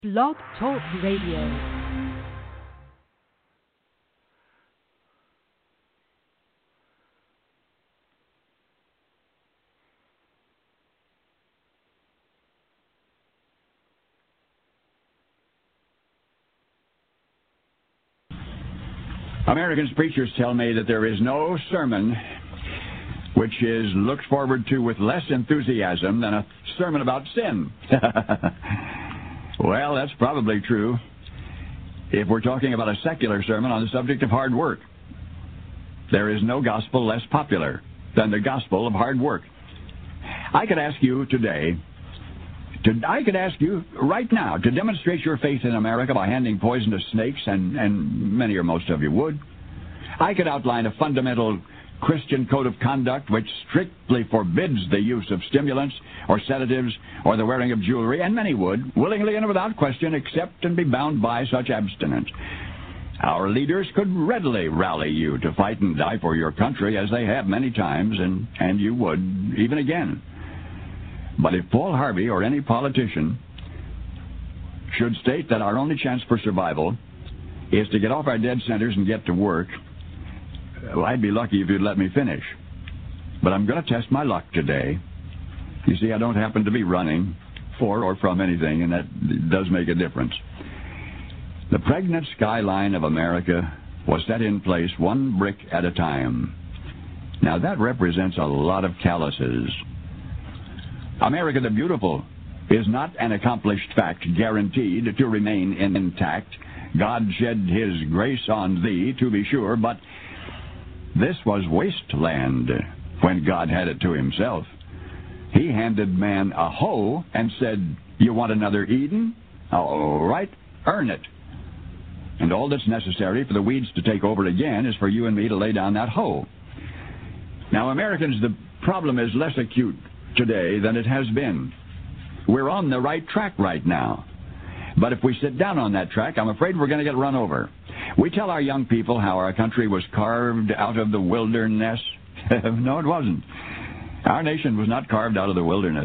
Blog Talk Radio. American preachers tell me that there is no sermon which is looked forward to with less enthusiasm than a sermon about sin. Well, that's probably true if we're talking about a secular sermon on the subject of hard work. There is no gospel less popular than the gospel of hard work. I could ask you today, I could ask you right now to demonstrate your faith in America by handing poison to snakes, and many or most of you would. I could outline a fundamental Christian code of conduct which strictly forbids the use of stimulants or sedatives or the wearing of jewelry, and many would, willingly and without question, accept and be bound by such abstinence. Our leaders could readily rally you to fight and die for your country, as they have many times, and you would even again. But if Paul Harvey or any politician should state that our only chance for survival is to get off our dead centers and get to work, well, I'd be lucky if you'd let me finish. But I'm going to test my luck today. You see, I don't happen to be running for or from anything, and that does make a difference. The pregnant skyline of America was set in place one brick at a time. Now, that represents a lot of calluses. America the Beautiful is not an accomplished fact guaranteed to remain intact. God shed His grace on thee, to be sure, but this was wasteland when God had it to Himself. He handed man a hoe and said, "You want another Eden? All right, earn it." And all that's necessary for the weeds to take over again is for you and me to lay down that hoe. Now, Americans, the problem is less acute today than it has been. We're on the right track right now. But if we sit down on that track, I'm afraid we're going to get run over. We tell our young people how our country was carved out of the wilderness. No, it wasn't. Our nation was not carved out of the wilderness.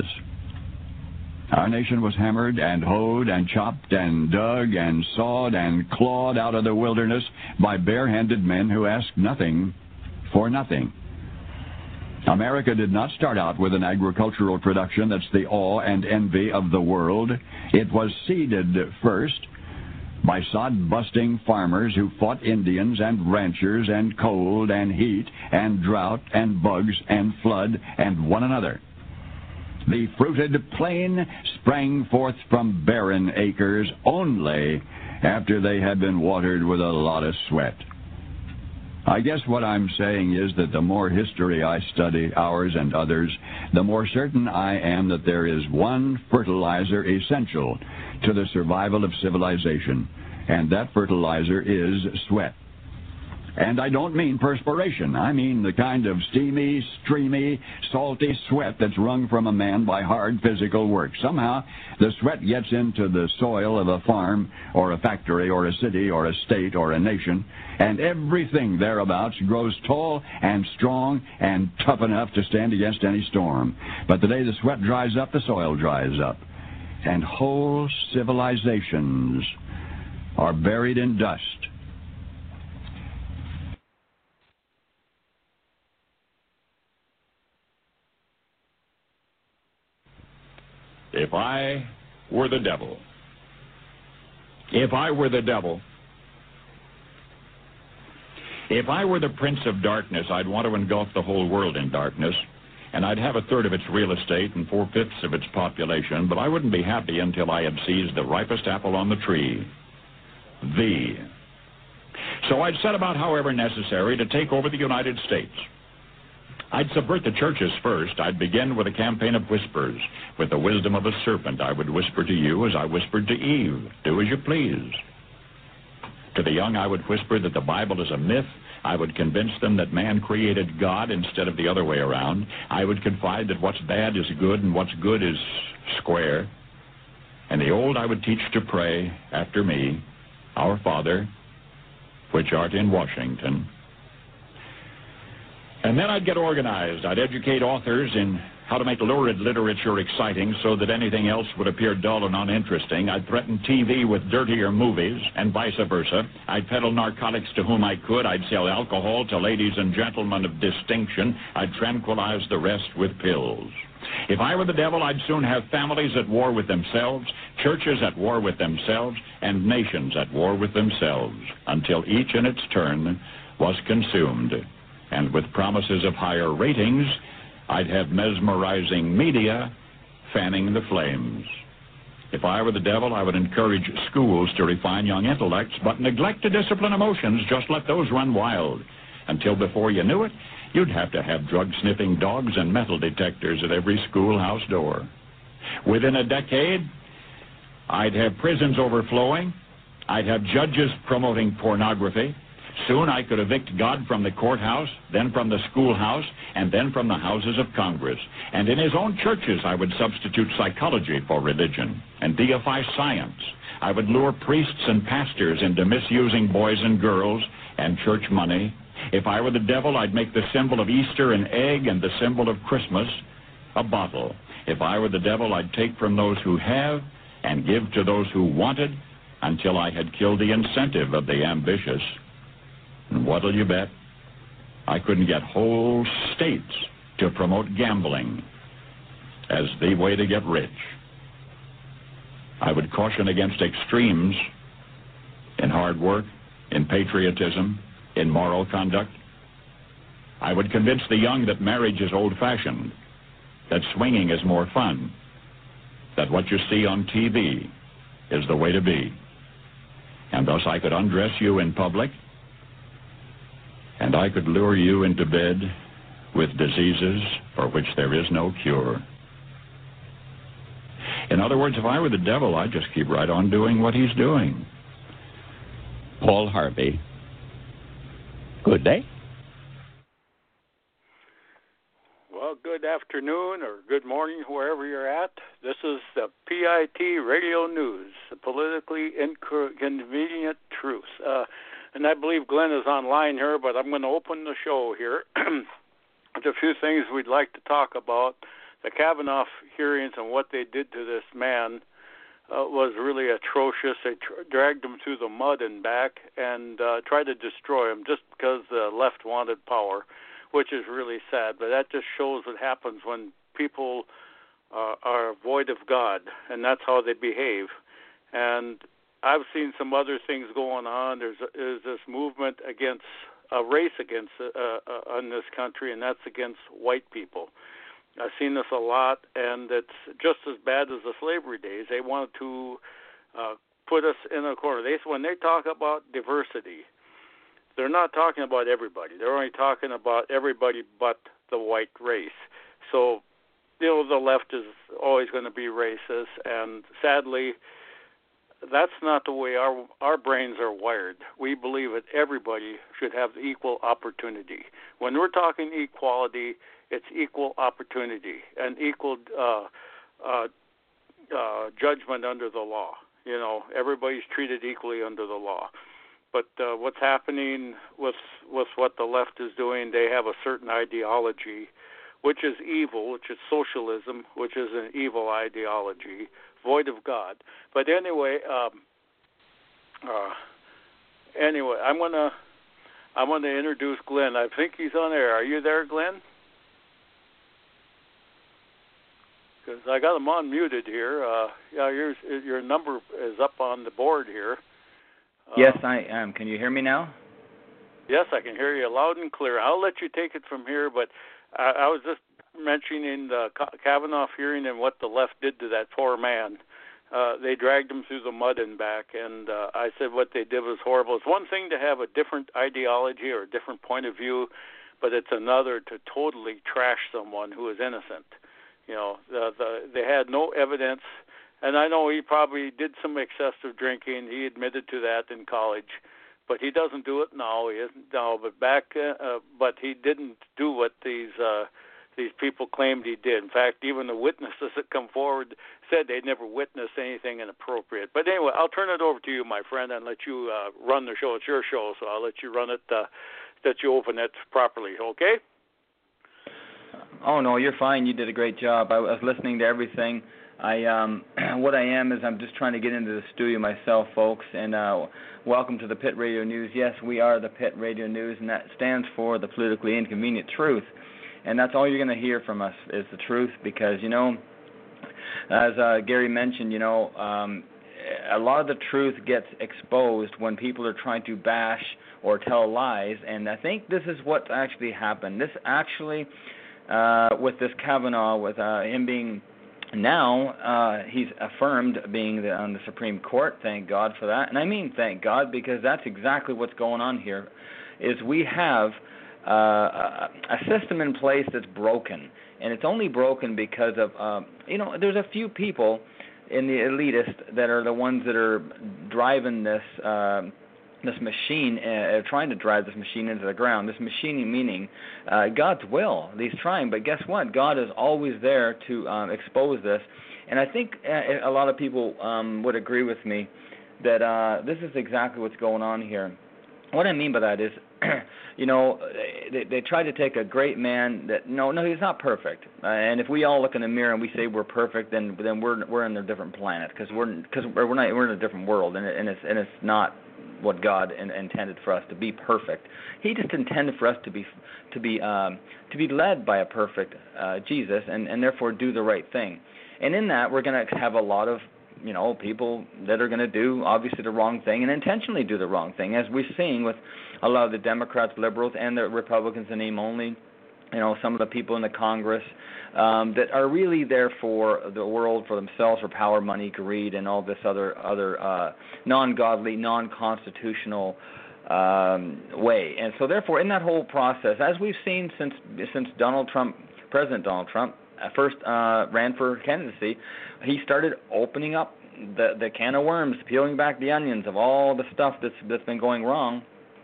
Our nation was hammered and hoed and chopped and dug and sawed and clawed out of the wilderness by bare-handed men who asked nothing for nothing. America did not start out with an agricultural production that's the awe and envy of the world. It was seeded first by sod-busting farmers who fought Indians and ranchers and cold and heat and drought and bugs and flood and one another. The fruited plain sprang forth from barren acres only after they had been watered with a lot of sweat. I guess what I'm saying is that the more history I study, ours and others, the more certain I am that there is one fertilizer essential to the survival of civilization, and that fertilizer is sweat. And I don't mean perspiration. I mean the kind of steamy, streamy, salty sweat that's wrung from a man by hard physical work. Somehow, the sweat gets into the soil of a farm or a factory or a city or a state or a nation, and everything thereabouts grows tall and strong and tough enough to stand against any storm. But the day the sweat dries up, the soil dries up, and whole civilizations are buried in dust. If I were the devil, if I were the devil, if I were the prince of darkness, I'd want to engulf the whole world in darkness, and I'd have a third of its real estate and 4/5 of its population, but I wouldn't be happy until I had seized the ripest apple on the tree, thee. So I'd set about, however necessary, to take over the United States. I'd subvert the churches first. I'd begin with a campaign of whispers. With the wisdom of a serpent, I would whisper to you as I whispered to Eve, "Do as you please." To the young, I would whisper that the Bible is a myth. I would convince them that man created God instead of the other way around. I would confide that what's bad is good and what's good is square. And the old I would teach to pray after me, "Our Father, which art in Washington." And then I'd get organized. I'd educate authors in how to make lurid literature exciting so that anything else would appear dull and uninteresting. I'd threaten TV with dirtier movies and vice versa. I'd peddle narcotics to whom I could. I'd sell alcohol to ladies and gentlemen of distinction. I'd tranquilize the rest with pills. If I were the devil, I'd soon have families at war with themselves, churches at war with themselves, and nations at war with themselves, until each in its turn was consumed. And with promises of higher ratings, I'd have mesmerizing media fanning the flames. If I were the devil, I would encourage schools to refine young intellects, but neglect to discipline emotions. Just let those run wild. Until before you knew it, you'd have to have drug-sniffing dogs and metal detectors at every schoolhouse door. Within a decade, I'd have prisons overflowing. I'd have judges promoting pornography. Soon I could evict God from the courthouse, then from the schoolhouse, and then from the houses of Congress. And in his own churches, I would substitute psychology for religion and deify science. I would lure priests and pastors into misusing boys and girls and church money. If I were the devil, I'd make the symbol of Easter an egg and the symbol of Christmas a bottle. If I were the devil, I'd take from those who have and give to those who wanted until I had killed the incentive of the ambitious. And what'll you bet? I couldn't get whole states to promote gambling as the way to get rich. I would caution against extremes in hard work, in patriotism, in moral conduct. I would convince the young that marriage is old-fashioned, that swinging is more fun, that what you see on TV is the way to be. And thus I could undress you in public, and I could lure you into bed with diseases for which there is no cure. In other words, if I were the devil, I'd just keep right on doing what he's doing. Paul Harvey. Good day. Well, good afternoon or good morning, wherever you're at. This is the PIT Radio News, the politically inconvenient truth. And I believe Glenn is online here, but I'm going to open the show here. There's a few things we'd like to talk about. The Kavanaugh hearings and what they did to this man was really atrocious. They dragged him through the mud and back and tried to destroy him just because the left wanted power, which is really sad. But that just shows what happens when people are void of God, and that's how they behave. And I've seen some other things going on. There's this movement against a race against in this country, and that's against white people. I've seen this a lot, and it's just as bad as the slavery days. They wanted to put us in a corner. When they talk about diversity, they're not talking about everybody. They're only talking about everybody but the white race. So, the left is always going to be racist, and sadly, that's not the way our brains are wired. We believe that everybody should have equal opportunity. When we're talking equality, it's equal opportunity and equal judgment under the law. Everybody's treated equally under the law. But what's happening with what the left is doing, they have a certain ideology, which is evil, which is socialism, which is an evil ideology, void of God. But anyway, I'm gonna introduce Glenn. I think he's on air. Are you there, Glenn? Because I got him unmuted here. Your number is up on the board here. Yes, I am. Can you hear me now? Yes, I can hear you loud and clear. I'll let you take it from here, but I was just mentioning the Kavanaugh hearing and what the left did to that poor man. They dragged him through the mud and back, and I said what they did was horrible. It's one thing to have a different ideology or a different point of view, but it's another to totally trash someone who is innocent. They had no evidence, and I know he probably did some excessive drinking. He admitted to that in college, but he doesn't do it now. He isn't now, but he didn't do what these people claimed he did. In fact, even the witnesses that come forward said they'd never witnessed anything inappropriate. But anyway, I'll turn it over to you, my friend, and let you run the show. It's your show, so I'll let you run it, that you open it properly, okay? Oh, no, you're fine. You did a great job. I was listening to everything. What I am is I'm just trying to get into the studio myself, folks, and welcome to the Pit Radio News. Yes, we are the Pit Radio News, and that stands for the politically inconvenient truth. And that's all you're going to hear from us is the truth, because, you know, as Gary mentioned, you know, a lot of the truth gets exposed when people are trying to bash or tell lies, and I think this is what actually happened. This actually, with this Kavanaugh, with him being now, he's affirmed being on the Supreme Court. Thank God for that. And I mean thank God, because that's exactly what's going on here, is we have a system in place that's broken. And it's only broken because of, you know, there's a few people in the elitist that are the ones that are driving this this machine, trying to drive this machine into the ground. This machine meaning God's will. He's trying, but guess what? God is always there to expose this. And I think a lot of people would agree with me that this is exactly what's going on here. What I mean by that is, you know, they try to take a great man that no, he's not perfect. And if we all look in the mirror and we say we're perfect, then we're in a different planet, because we're in a different world, and it's not what God intended for us to be perfect. He just intended for us to be led by a perfect Jesus, and therefore do the right thing. And in that, we're going to have a lot of, you know, people that are going to do obviously the wrong thing and intentionally do the wrong thing, as we're seeing with a lot of the Democrats, liberals, and the Republicans in name only. You know, some of the people in the Congress that are really there for the world, for themselves, for power, money, greed, and all this other non-godly, non-constitutional way. And so, therefore, in that whole process, as we've seen since President Donald Trump first ran for candidacy, he started opening up the can of worms, peeling back the onions of all the stuff that's been going wrong.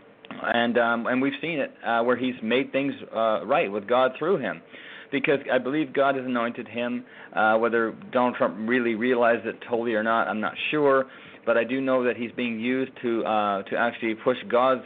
And we've seen it where he's made things right with God through him, because I believe God has anointed him. Whether Donald Trump really realized it totally or not, I'm not sure, but I do know that he's being used to actually push God's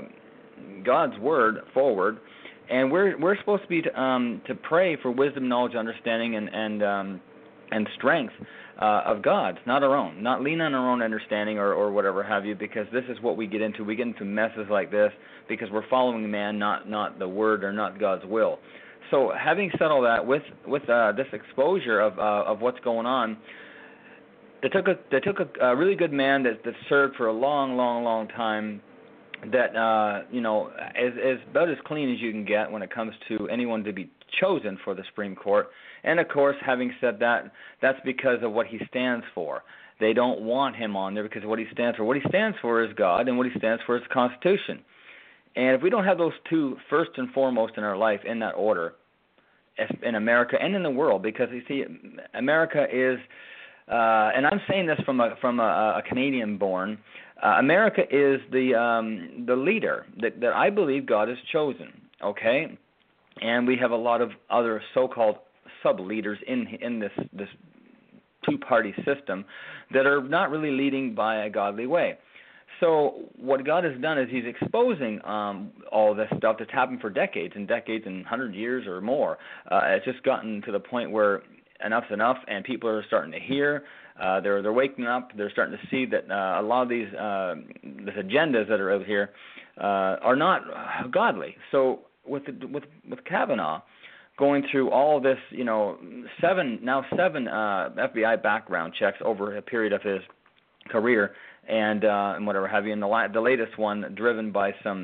word forward. And we're supposed to be to pray for wisdom, knowledge, understanding, and strength of God, not our own, not lean on our own understanding or whatever have you, because this is what we get into. We get into messes like this because we're following man, not the word or not God's will. So having said all that, with this exposure of what's going on, they took a really good man that served for a long time, that you know, is about as clean as you can get when it comes to anyone to be chosen for the Supreme Court. And of course, having said that, that's because of what he stands for. They don't want him on there because of what he stands for. What he stands for is God, and what he stands for is the Constitution. And if we don't have those two first and foremost in our life in that order, in America and in the world, because you see, America is, and I'm saying this from a Canadian born. America is the leader that I believe God has chosen. Okay, and we have a lot of other so-called sub-leaders in this two-party system that are not really leading by a godly way. So what God has done is he's exposing all this stuff that's happened for decades and 100 years or more. It's just gotten to the point where enough's enough, and people are starting to hear. They're waking up. They're starting to see that a lot of these agendas that are out here are not godly. So with Kavanaugh going through all this, you know, seven FBI background checks over a period of his career, and whatever have you, and the latest one driven by some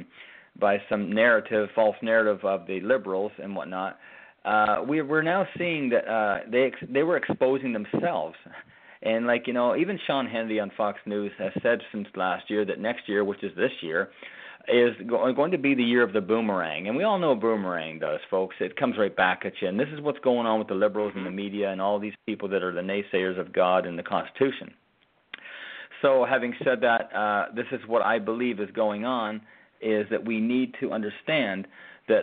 false narrative of the liberals and whatnot. We're now seeing that they were exposing themselves. And like, you know, even Sean Hannity on Fox News has said since last year that next year, which is this year, is going to be the year of the boomerang. And we all know what boomerang does, folks. It comes right back at you. And this is what's going on with the liberals and the media and all these people that are the naysayers of God and the Constitution. So having said that, this is what I believe is going on, is that we need to understand that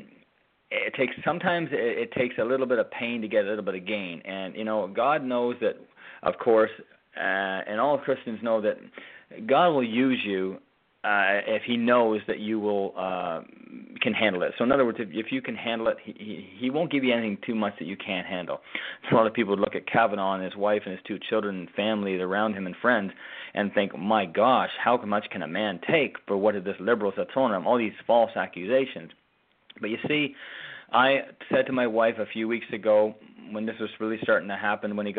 sometimes it takes a little bit of pain to get a little bit of gain. And, you know, God knows that, of course, and all Christians know that God will use you if he knows that you will can handle it. So in other words, if you can handle it, he won't give you anything too much that you can't handle. So a lot of people would look at Kavanaugh and his wife and his 2 children and family around him and friends and think, my gosh, how much can a man take for what this liberals have thrown at him, all these false accusations. But you see, I said to my wife a few weeks ago when this was really starting to happen, when it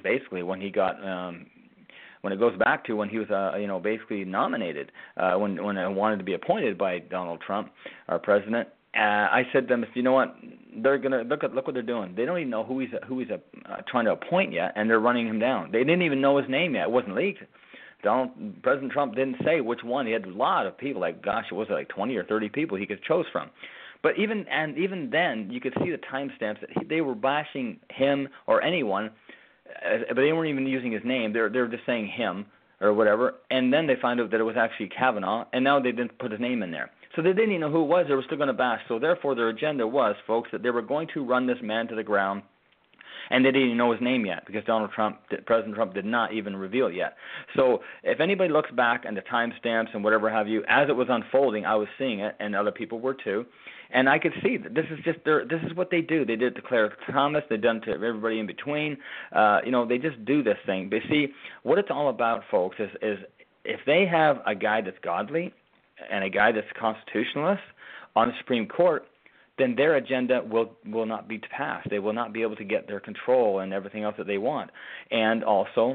goes back to when he was, basically nominated, when I wanted to be appointed by Donald Trump, our president, I said to them, you know what, they're gonna look what they're doing. They don't even know who he's trying to appoint yet, and they're running him down. They didn't even know his name yet. It wasn't leaked. President Trump didn't say which one. He had a lot of people, like 20 or 30 people he could choose from. But even then, you could see the timestamps that they were bashing him or anyone, but they weren't even using his name. They were just saying him or whatever. And then they found out that it was actually Kavanaugh, and now they didn't put his name in there. So they didn't even know who it was. They were still going to bash. So therefore, their agenda was, folks, that they were going to run this man to the ground. And they didn't even know his name yet because President Trump did not even reveal it yet. So if anybody looks back and the timestamps and whatever have you, as it was unfolding, I was seeing it, and other people were too. And I could see that this is what they do. They did it to Clarence Thomas. They've done it to everybody in between. They just do this thing. But see, what it's all about, folks, is if they have a guy that's godly and a guy that's constitutionalist on the Supreme Court, then their agenda will not be passed. They will not be able to get their control and everything else that they want. And also,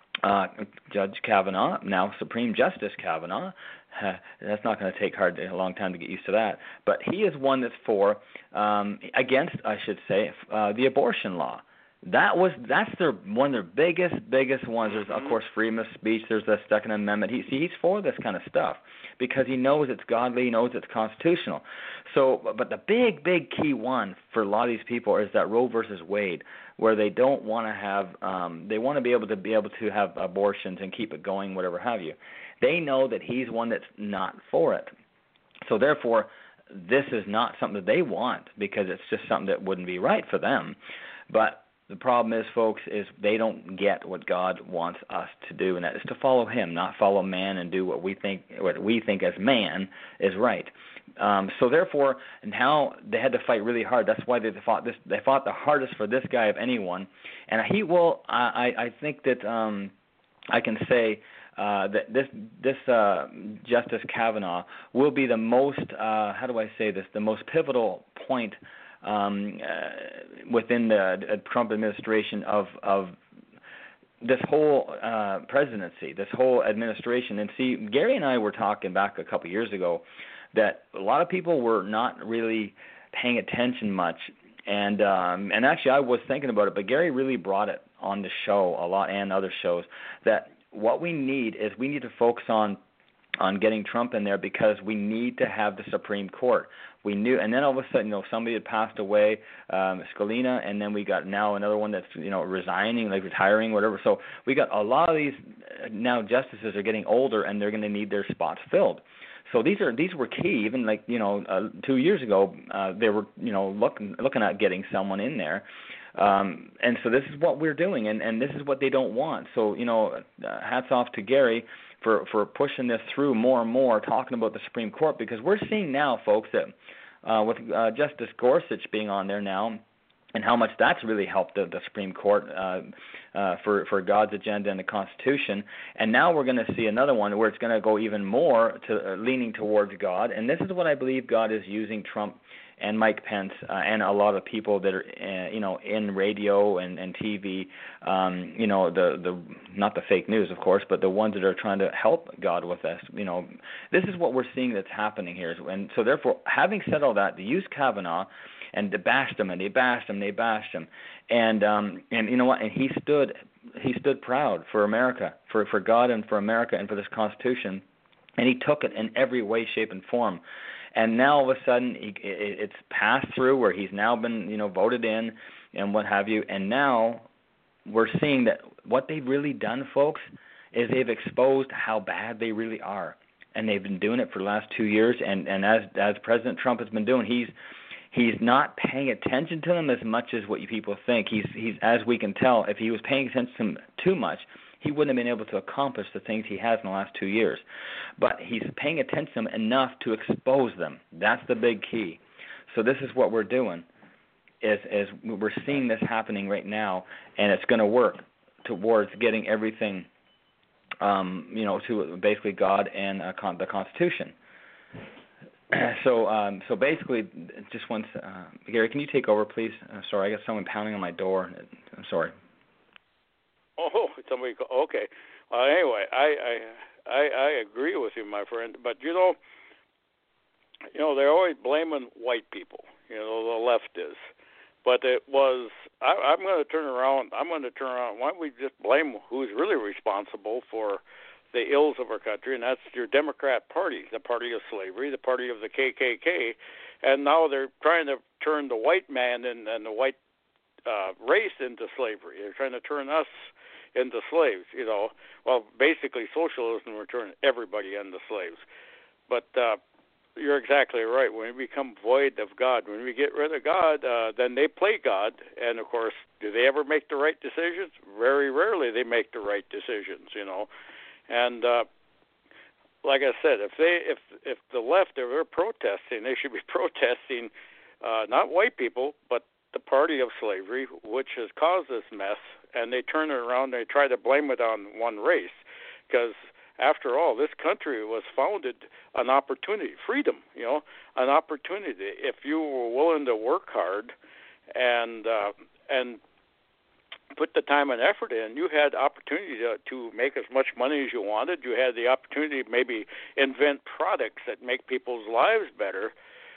Judge Kavanaugh, now Supreme Justice Kavanaugh, that's not going to take a long time to get used to that. But he is one that's against, I should say, the abortion law. That's one of their biggest ones. There's, of course, freedom of speech. There's the Second Amendment. He's for this kind of stuff because he knows it's godly. He knows it's constitutional. So, but the big key one for a lot of these people is that Roe versus Wade, where they don't want to have, they want to be able to have abortions and keep it going, whatever have you. They know that he's one that's not for it. So therefore, this is not something that they want because it's just something that wouldn't be right for them. But the problem is, folks, is they don't get what God wants us to do, and that is to follow Him, not follow man and do what we think as man is right. So therefore, now they had to fight really hard. That's why they fought this. They fought the hardest for this guy of anyone, and he will. I think that I can say that this Justice Kavanaugh will be the most. How do I say this? The most pivotal point within the Trump administration of this whole presidency, this whole administration. And see, Gary and I were talking back a couple years ago that a lot of people were not really paying attention much. And actually I was thinking about it, but Gary really brought it on the show a lot and other shows that what we need to focus on getting Trump in there because we need to have the Supreme Court. We knew, and then all of a sudden, somebody had passed away, Scalia, and then we got now another one that's, resigning, like retiring, whatever. So we got a lot of these now justices are getting older, and they're going to need their spots filled. So these were key. Even 2 years ago, they were looking at getting someone in there. And so this is what we're doing, and this is what they don't want. So hats off to Gary for pushing this through more and more, talking about the Supreme Court, because we're seeing now, folks, that with Justice Gorsuch being on there now, and how much that's really helped the Supreme Court for God's agenda and the Constitution. And now we're going to see another one where it's going to go even more to leaning towards God. And this is what I believe God is using Trump and Mike Pence and a lot of people that are in radio and TV, the not the fake news, of course, but the ones that are trying to help God with this. This is what we're seeing that's happening here. And so therefore, having said all that, they used Kavanaugh and they bashed him and they bashed him, and you know what? And he stood proud for America, for God and for America and for this Constitution, and he took it in every way, shape, and form. And now all of a sudden it's passed through where he's now been voted in and what have you. And now we're seeing that what they've really done, folks, is they've exposed how bad they really are. And they've been doing it for the last 2 years. And as President Trump has been doing, he's not paying attention to them as much as what you people think. He's as we can tell, if he was paying attention to them too much, he wouldn't have been able to accomplish the things he has in the last 2 years. But he's paying attention to them enough to expose them. That's the big key. So this is what we're doing, is we're seeing this happening right now, and it's going to work towards getting everything, to basically God and the Constitution. So basically, just once, Gary, can you take over, please? Sorry, I got someone pounding on my door. I'm sorry. Oh, somebody. Okay. Anyway, I agree with you, my friend. But they're always blaming white people. The left is. But it was. I'm going to turn around. Why don't we just blame who's really responsible for the ills of our country, and that's your Democrat Party, the party of slavery, the party of the KKK, and now they're trying to turn the white man and the white race into slavery. They're trying to turn us into slaves, Well, basically socialism will turn everybody into slaves. But you're exactly right. When we become void of God, when we get rid of God, then they play God. And, of course, do they ever make the right decisions? Very rarely they make the right decisions, And like I said, if the left, if they're protesting, they should be protesting not white people, but the party of slavery, which has caused this mess, and they turn it around and they try to blame it on one race. Because, after all, this country was founded on opportunity, freedom, an opportunity. If you were willing to work hard and put the time and effort in, you had opportunity to make as much money as you wanted. You had the opportunity to maybe invent products that make people's lives better.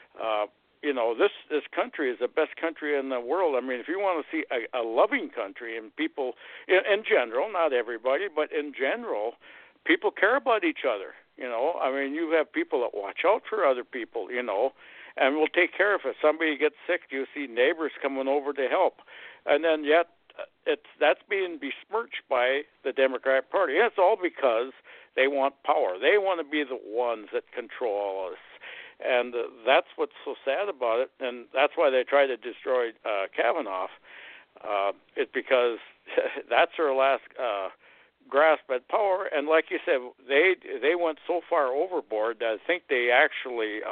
This country is the best country in the world. I mean, if you want to see a loving country, and people, in general, not everybody, but in general, people care about each other. I mean, you have people that watch out for other people, and will take care of it. If somebody gets sick, you see neighbors coming over to help. And then yet, that's being besmirched by the Democrat Party. And it's all because they want power. They want to be the ones that control us. And that's what's so sad about it. And that's why they try to destroy Kavanaugh. It's because that's their last grasp at power. And like you said, they went so far overboard that I think they actually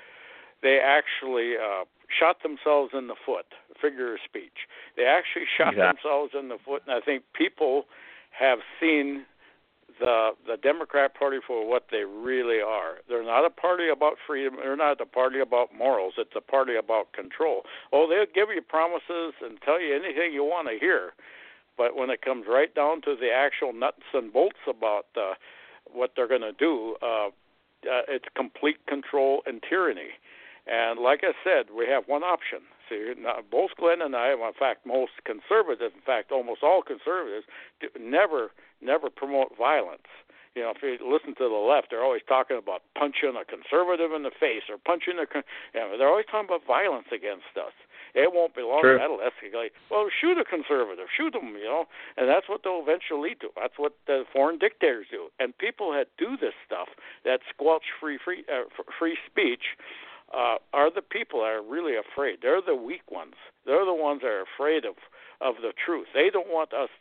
shot themselves in the foot, figure of speech. They actually shot themselves in the foot, and I think people have seen the Democrat Party for what they really are. They're not a party about freedom. They're not a party about morals. It's a party about control. Oh, they'll give you promises and tell you anything you want to hear, but when it comes right down to the actual nuts and bolts about what they're going to do, it's complete control and tyranny. And like I said, we have one option. See, both Glenn and I, in fact, most conservatives, in fact, almost all conservatives, never promote violence. If you listen to the left, they're always talking about punching a conservative in the face or punching they're always talking about violence against us. It won't be long. That'll escalate. Well, shoot a conservative, shoot them, and that's what they'll eventually do. That's what the foreign dictators do. And people that do this stuff, that squelch free speech, are the people that are really afraid. They're the weak ones. They're the ones that are afraid of the truth. They don't want us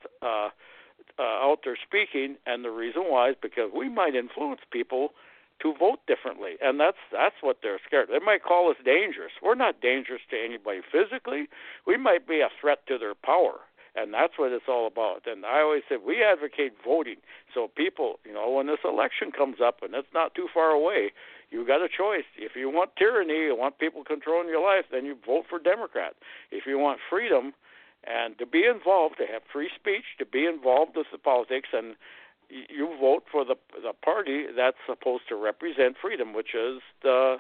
out there speaking, and the reason why is because we might influence people to vote differently, and that's what they're scared. They might call us dangerous. We're not dangerous to anybody physically. We might be a threat to their power, and that's what it's all about. And I always said we advocate voting. So people, when this election comes up, and it's not too far away, you got a choice. If you want tyranny, you want people controlling your life, then you vote for Democrat. If you want freedom and to be involved, to have free speech, to be involved with the politics, and you vote for the party that's supposed to represent freedom, which is the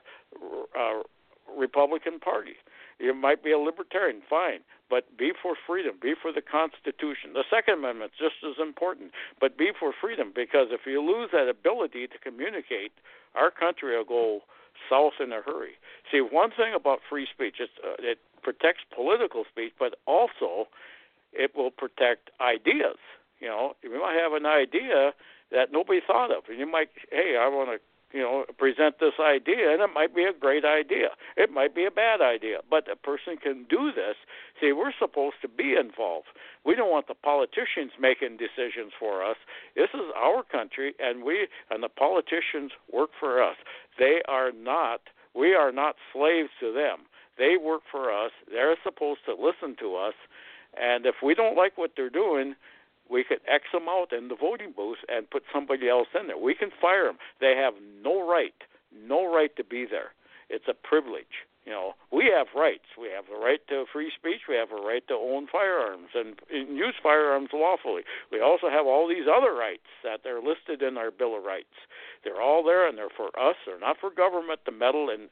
Republican Party. You might be a libertarian, fine, but be for freedom, be for the Constitution. The Second Amendment is just as important, but be for freedom, because if you lose that ability to communicate, our country will go south in a hurry. See, one thing about free speech, it protects political speech, but also it will protect ideas. You might have an idea that nobody thought of, and you might, hey, I want to present this idea, and it might be a great idea. It might be a bad idea, but a person can do this. See, we're supposed to be involved. We don't want the politicians making decisions for us. This is our country, and the politicians work for us. We are not slaves to them. They work for us. They're supposed to listen to us, and if we don't like what they're doing, we could X them out in the voting booth and put somebody else in there. We can fire them. They have no right to be there. It's a privilege. We have rights. We have a right to free speech. We have a right to own firearms and use firearms lawfully. We also have all these other rights that are listed in our Bill of Rights. They're all there, and they're for us. They're not for government to meddle and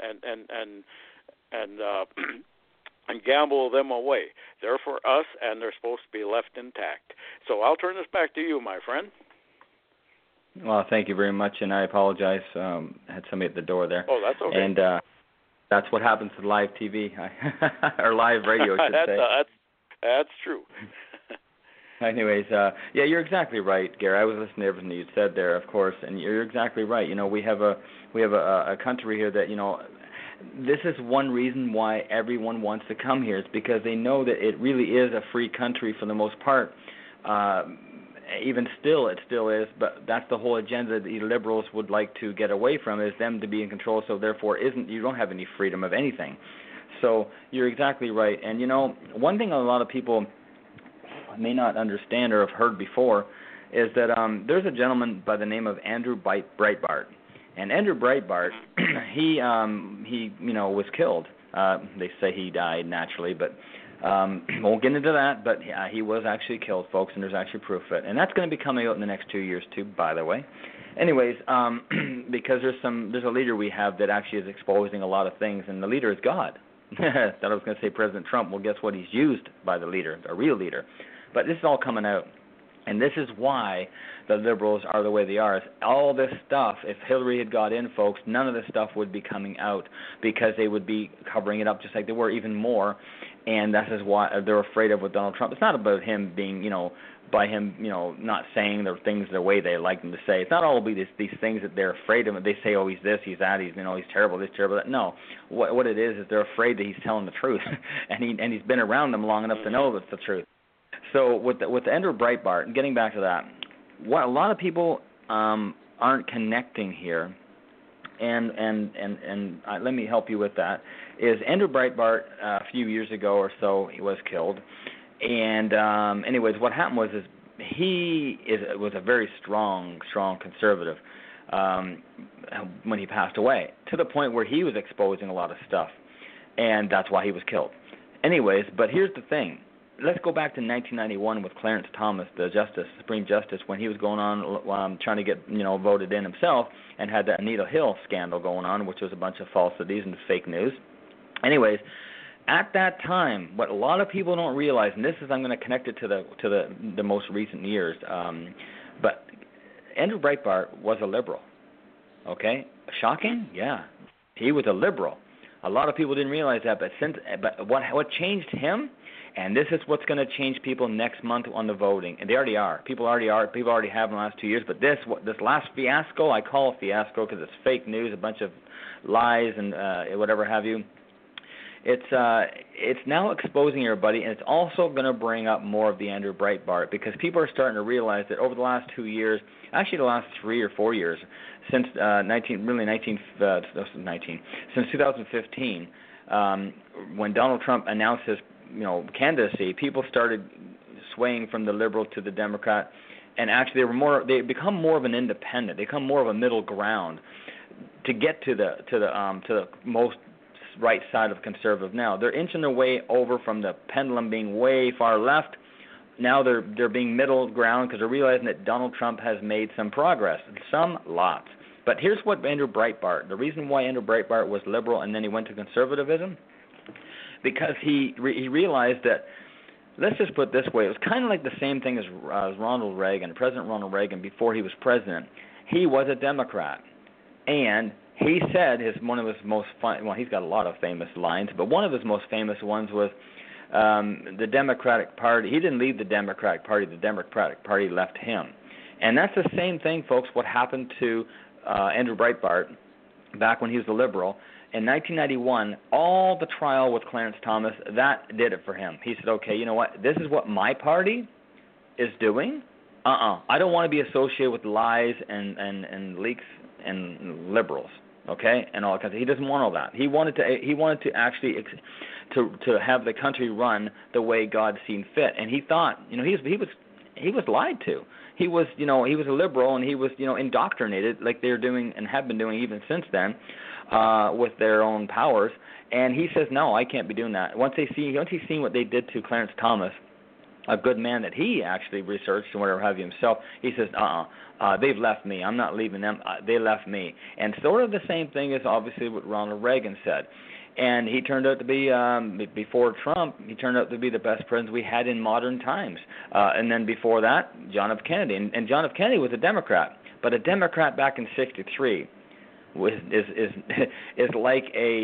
gamble them away. They're for us, and they're supposed to be left intact. So I'll turn this back to you, my friend. Well, thank you very much, and I apologize. I had somebody at the door there. Oh, that's okay. And that's what happens to live TV, or live radio, I should say. That's true. Anyways, yeah, you're exactly right, Gary. I was listening to everything you said there, of course, and you're exactly right. We have a country here that this is one reason why everyone wants to come here. It's because they know that it really is a free country for the most part. Even still, it still is, but that's the whole agenda that the liberals would like to get away from, is them to be in control, so therefore you don't have any freedom of anything. So you're exactly right. And, one thing a lot of people may not understand or have heard before is that there's a gentleman by the name of Andrew Breitbart. And Andrew Breitbart, he was killed. They say he died naturally, but won't get into that. But he was actually killed, folks, and there's actually proof of it. And that's going to be coming out in the next 2 years too, by the way. Anyways, because there's a leader we have that actually is exposing a lot of things, and the leader is God. That I was going to say President Trump. Well, guess what? He's used by the leader, a real leader. But this is all coming out. And this is why the liberals are the way they are. All this stuff, if Hillary had got in, folks, none of this stuff would be coming out, because they would be covering it up just like they were, even more. And that is why they're afraid of with Donald Trump. It's not about him being, by him, not saying the things the way they like them to say. It's not all these things that they're afraid of. They say, oh, he's this, he's that, he's terrible, this, terrible, that. No, what it is they're afraid that he's telling the truth, and he's been around them long enough to know that's the truth. So with Andrew Breitbart, and getting back to that, what a lot of people aren't connecting here, and let me help you with that, is Andrew Breitbart a few years ago or so, he was killed. And anyways, what happened was he was a very strong conservative when he passed away, to the point where he was exposing a lot of stuff, and that's why he was killed. Anyways, but here's the thing. Let's go back to 1991 with Clarence Thomas, the Supreme Justice, when he was going on trying to get voted in himself, and had the Anita Hill scandal going on, which was a bunch of falsities and fake news. Anyways, at that time, what a lot of people don't realize, and I'm going to connect it to the most recent years, but Andrew Breitbart was a liberal. Okay, shocking? Yeah, he was a liberal. A lot of people didn't realize that, but what changed him? And this is what's going to change people next month on the voting. And they already are. People already have in the last 2 years. But this last fiasco, I call it fiasco because it's fake news, a bunch of lies and whatever have you. It's now exposing everybody, and it's also going to bring up more of the Andrew Breitbart, because people are starting to realize that over the last 2 years, actually the last 3 or 4 years, since 2015, when Donald Trump announced his candidacy, people started swaying from the liberal to the Democrat, and actually they become more of an independent. They become more of a middle ground to get to the most right side of conservative. Now they're inching their way over from the pendulum being way far left. Now they're being middle ground, because they're realizing that Donald Trump has made some progress, lots. But here's what Andrew Breitbart, the reason why Andrew Breitbart was liberal and then he went to conservatism, because he realized that, let's just put it this way, it was kind of like the same thing as Ronald Reagan, President Ronald Reagan, before he was president. He was a Democrat, and he said he's got a lot of famous lines, but one of his most famous ones was the Democratic Party. He didn't leave the Democratic Party. The Democratic Party left him. And that's the same thing, folks, what happened to Andrew Breitbart, back when he was a liberal, in 1991, all the trial with Clarence Thomas, that did it for him. He said, okay, you know what? This is what my party is doing. I don't want to be associated with lies and leaks and liberals, okay, and all kinds of. He doesn't want all that. He wanted to actually to have the country run the way God seen fit, and he thought, he was lied to. He was a liberal, and he was indoctrinated like they're doing and have been doing even since then with their own powers. And he says, no, I can't be doing that. Once he's seen what they did to Clarence Thomas, a good man that he actually researched and whatever have you himself, he says, they've left me. I'm not leaving them. They left me. And sort of the same thing is obviously what Ronald Reagan said. And he turned out to be, before Trump, he turned out to be the best president we had in modern times. And then before that, John F. Kennedy. And John F. Kennedy was a Democrat. But a Democrat back in '63 is like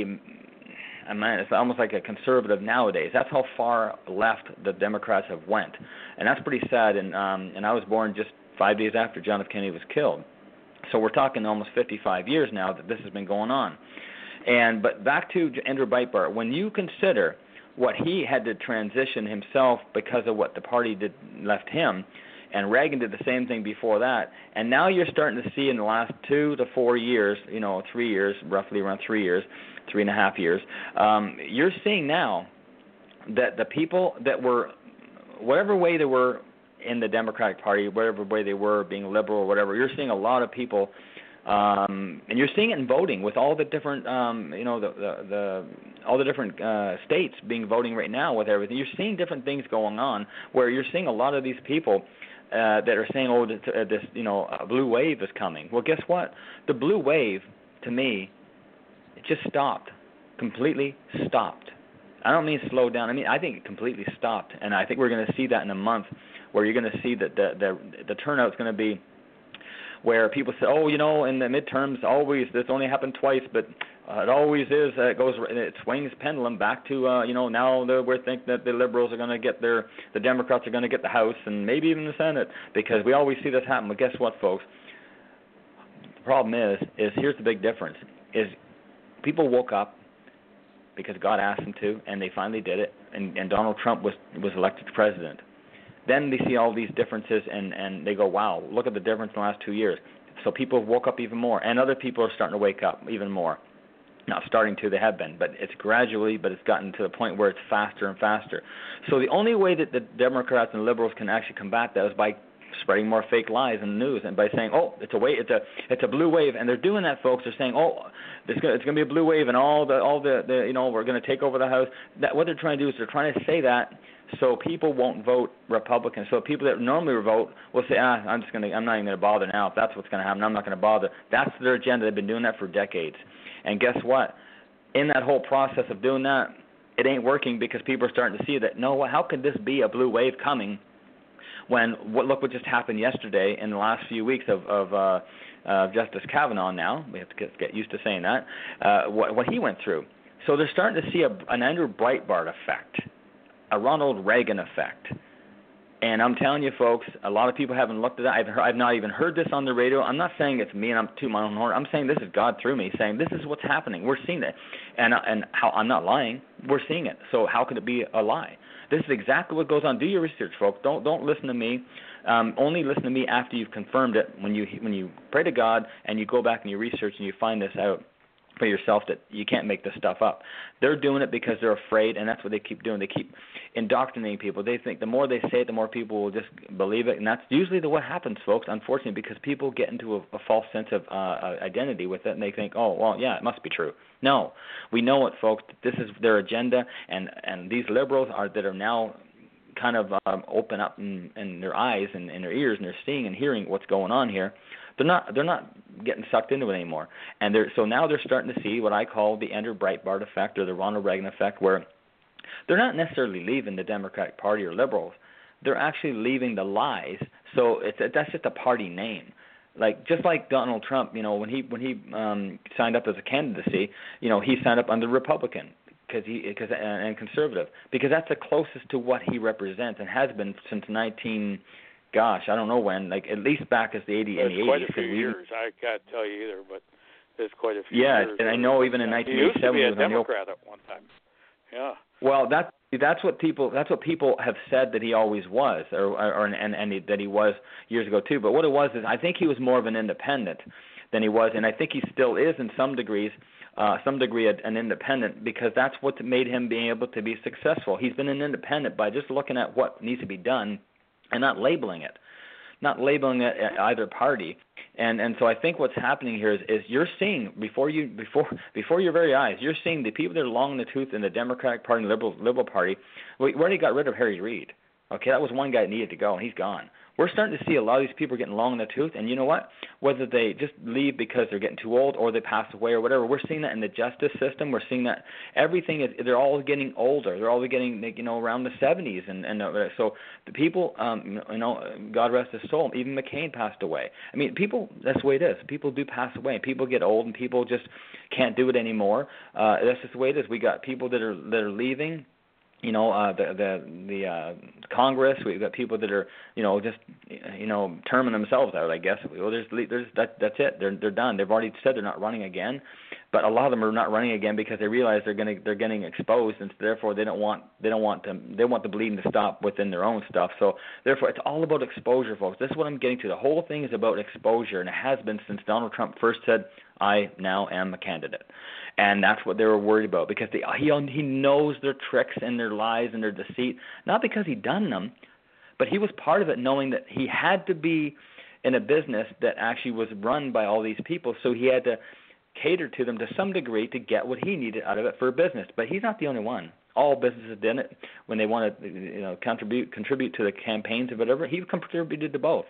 it's almost like a conservative nowadays. That's how far left the Democrats have went, and that's pretty sad. And I was born just 5 days after John F. Kennedy was killed, so we're talking almost 55 years now that this has been going on. But back to Andrew Breitbart, when you consider what he had to transition himself because of what the party did left him, and Reagan did the same thing before that, and now you're starting to see in the last 2 to 4 years, 3 years, roughly around 3 years, 3.5 years, you're seeing now that the people that were, whatever way they were in the Democratic Party, whatever way they were being liberal or whatever, you're seeing a lot of people, and you're seeing it in voting with all the different, all the different states being voting right now with everything. You're seeing different things going on where you're seeing a lot of these people that are saying, a blue wave is coming. Well, guess what? The blue wave, to me, it just stopped, completely stopped. I don't mean slowed down. I mean, I think it completely stopped, and I think we're going to see that in a month, where you're going to see that the turnout's going to be where people say, in the midterms, always this only happened twice, but it always is. It swings pendulum back to now we're thinking that the liberals are going to get the Democrats are going to get the House and maybe even the Senate, because we always see this happen. But guess what, folks? The problem is here's the big difference: is people woke up because God asked them to, and they finally did it, and Donald Trump was elected president. Then they see all these differences, and they go, wow, look at the difference in the last 2 years. So people woke up even more, and other people are starting to wake up even more. Not starting to, they have been, but it's gradually, but it's gotten to the point where it's faster and faster. So the only way that the Democrats and liberals can actually combat that is by spreading more fake lies in the news, and by saying, it's a blue wave, and they're doing that, folks. They're saying, it's going to be a blue wave, and all the we're going to take over the House. What they're trying to do is they're trying to say that so people won't vote Republican. So people that normally vote will say, I'm not even going to bother now. If that's what's going to happen, I'm not going to bother. That's their agenda. They've been doing that for decades. And guess what? In that whole process of doing that, it ain't working, because people are starting to see that, no, how could this be a blue wave coming when look what just happened yesterday in the last few weeks of Justice Kavanaugh now. We have to get used to saying that, what he went through. So they're starting to see an Andrew Breitbart effect, a Ronald Reagan effect. And I'm telling you, folks, a lot of people haven't looked at that. I've not even heard this on the radio. I'm not saying it's me and I'm to my own horn. I'm saying this is God through me saying this is what's happening. We're seeing it. And how I'm not lying. We're seeing it. So how could it be a lie? This is exactly what goes on. Do your research, folks. Don't listen to me. Only listen to me after you've confirmed it. When you pray to God and you go back and you research and you find this out for yourself, that you can't make this stuff up. They're doing it because they're afraid, and that's what they keep doing. They keep indoctrinating people. They think the more they say it, the more people will just believe it, and that's usually what happens, folks, unfortunately, because people get into a false sense of identity with it, and they think, it must be true. No, we know it, folks. This is their agenda, and these liberals that are now kind of open up in their eyes and in their ears, and they're seeing and hearing what's going on here. They're not getting sucked into it anymore, and so now they're starting to see what I call the Andrew Breitbart effect, or the Ronald Reagan effect, where they're not necessarily leaving the Democratic Party or liberals. They're actually leaving the lies. So that's just a party name. Just like Donald Trump, when he signed up as a candidacy, he signed up under Republican and conservative, because that's the closest to what he represents and has been since gosh, I don't know when, like at least back as the 80s. It's quite a few years. I can't tell you either, but it's quite a few years. Yeah, and I know even in 1987 he used to be a Democrat at one time. Yeah. Well, that's what people have said that he always was, that he was years ago too. But what it was is I think he was more of an independent than he was, and I think he still is in some degree an independent, because that's what made him being able to be successful. He's been an independent by just looking at what needs to be done and not labeling it either party. And so I think what's happening here is you're seeing before your very eyes, you're seeing the people that are long in the tooth in the Democratic Party and Liberal Party. We already got rid of Harry Reid. Okay, that was one guy that needed to go, and he's gone. We're starting to see a lot of these people getting long in the tooth, and you know what? Whether they just leave because they're getting too old or they pass away or whatever, we're seeing that in the justice system. We're seeing that everything they're all getting older. They're all getting, around the 70s, and so the people, God rest his soul. Even McCain passed away. I mean, people. That's the way it is. People do pass away. People get old, and people just can't do it anymore. That's just the way it is. We got people that are leaving. The Congress. We've got people that are, just, terming themselves out, I guess. Well, that's it. They're done. They've already said they're not running again, but a lot of them are not running again because they realize they're getting exposed, and therefore they want the bleeding to stop within their own stuff. So therefore, it's all about exposure, folks. This is what I'm getting to. The whole thing is about exposure, and it has been since Donald Trump first said, "I now am a candidate." And that's what they were worried about, because he knows their tricks and their lies and their deceit, not because he done them, but he was part of it, knowing that he had to be in a business that actually was run by all these people, so he had to cater to them to some degree to get what he needed out of it for a business. But he's not the only one. All businesses did it when they want to contribute to the campaigns or whatever. He contributed to both.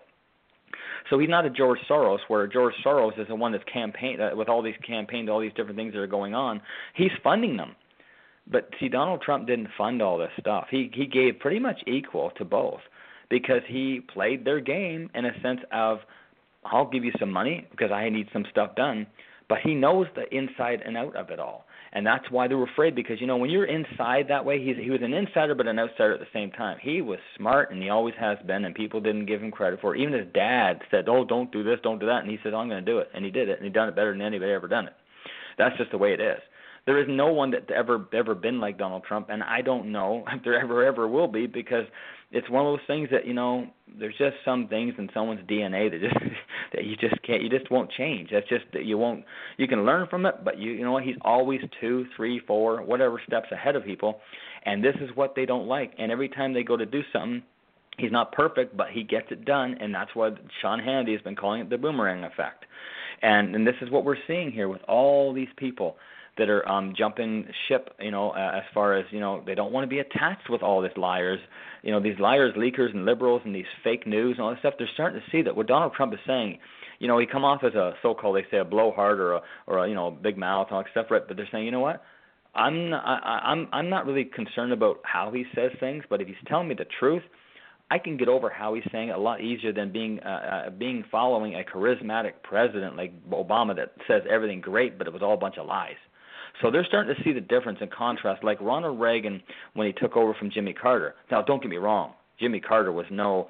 So he's not a George Soros, where George Soros is the one that's campaigned with all these campaigns, all these different things that are going on. He's funding them. But see, Donald Trump didn't fund all this stuff. He gave pretty much equal to both, because he played their game in a sense of, I'll give you some money because I need some stuff done. But he knows the inside and out of it all. And that's why they were afraid, because, when you're inside that way, he was an insider but an outsider at the same time. He was smart, and he always has been, and people didn't give him credit for it. Even his dad said, "Oh, don't do this, don't do that." And he said, "Oh, I'm going to do it." And he did it, and he done it better than anybody ever done it. That's just the way it is. There is no one that's ever been like Donald Trump, and I don't know if there ever will be, because it's one of those things that, there's just some things in someone's DNA that you just won't change. That's just that you won't. You can learn from it, but you know what? He's always 2, 3, 4, whatever steps ahead of people, and this is what they don't like. And every time they go to do something, he's not perfect, but he gets it done, and that's what Sean Hannity has been calling it, the boomerang effect. And this is what we're seeing here with all these people that are jumping ship, as far as, they don't want to be attached with all these liars, these liars, leakers, and liberals, and these fake news and all this stuff. They're starting to see that what Donald Trump is saying, he come off as a so-called, they say, a blowhard or a big mouth and all that stuff, right? But they're saying, you know what? I'm not really concerned about how he says things, but if he's telling me the truth, I can get over how he's saying it a lot easier than being following a charismatic president like Obama that says everything great, but it was all a bunch of lies. So they're starting to see the difference in contrast, like Ronald Reagan when he took over from Jimmy Carter. Now, don't get me wrong. Jimmy Carter was no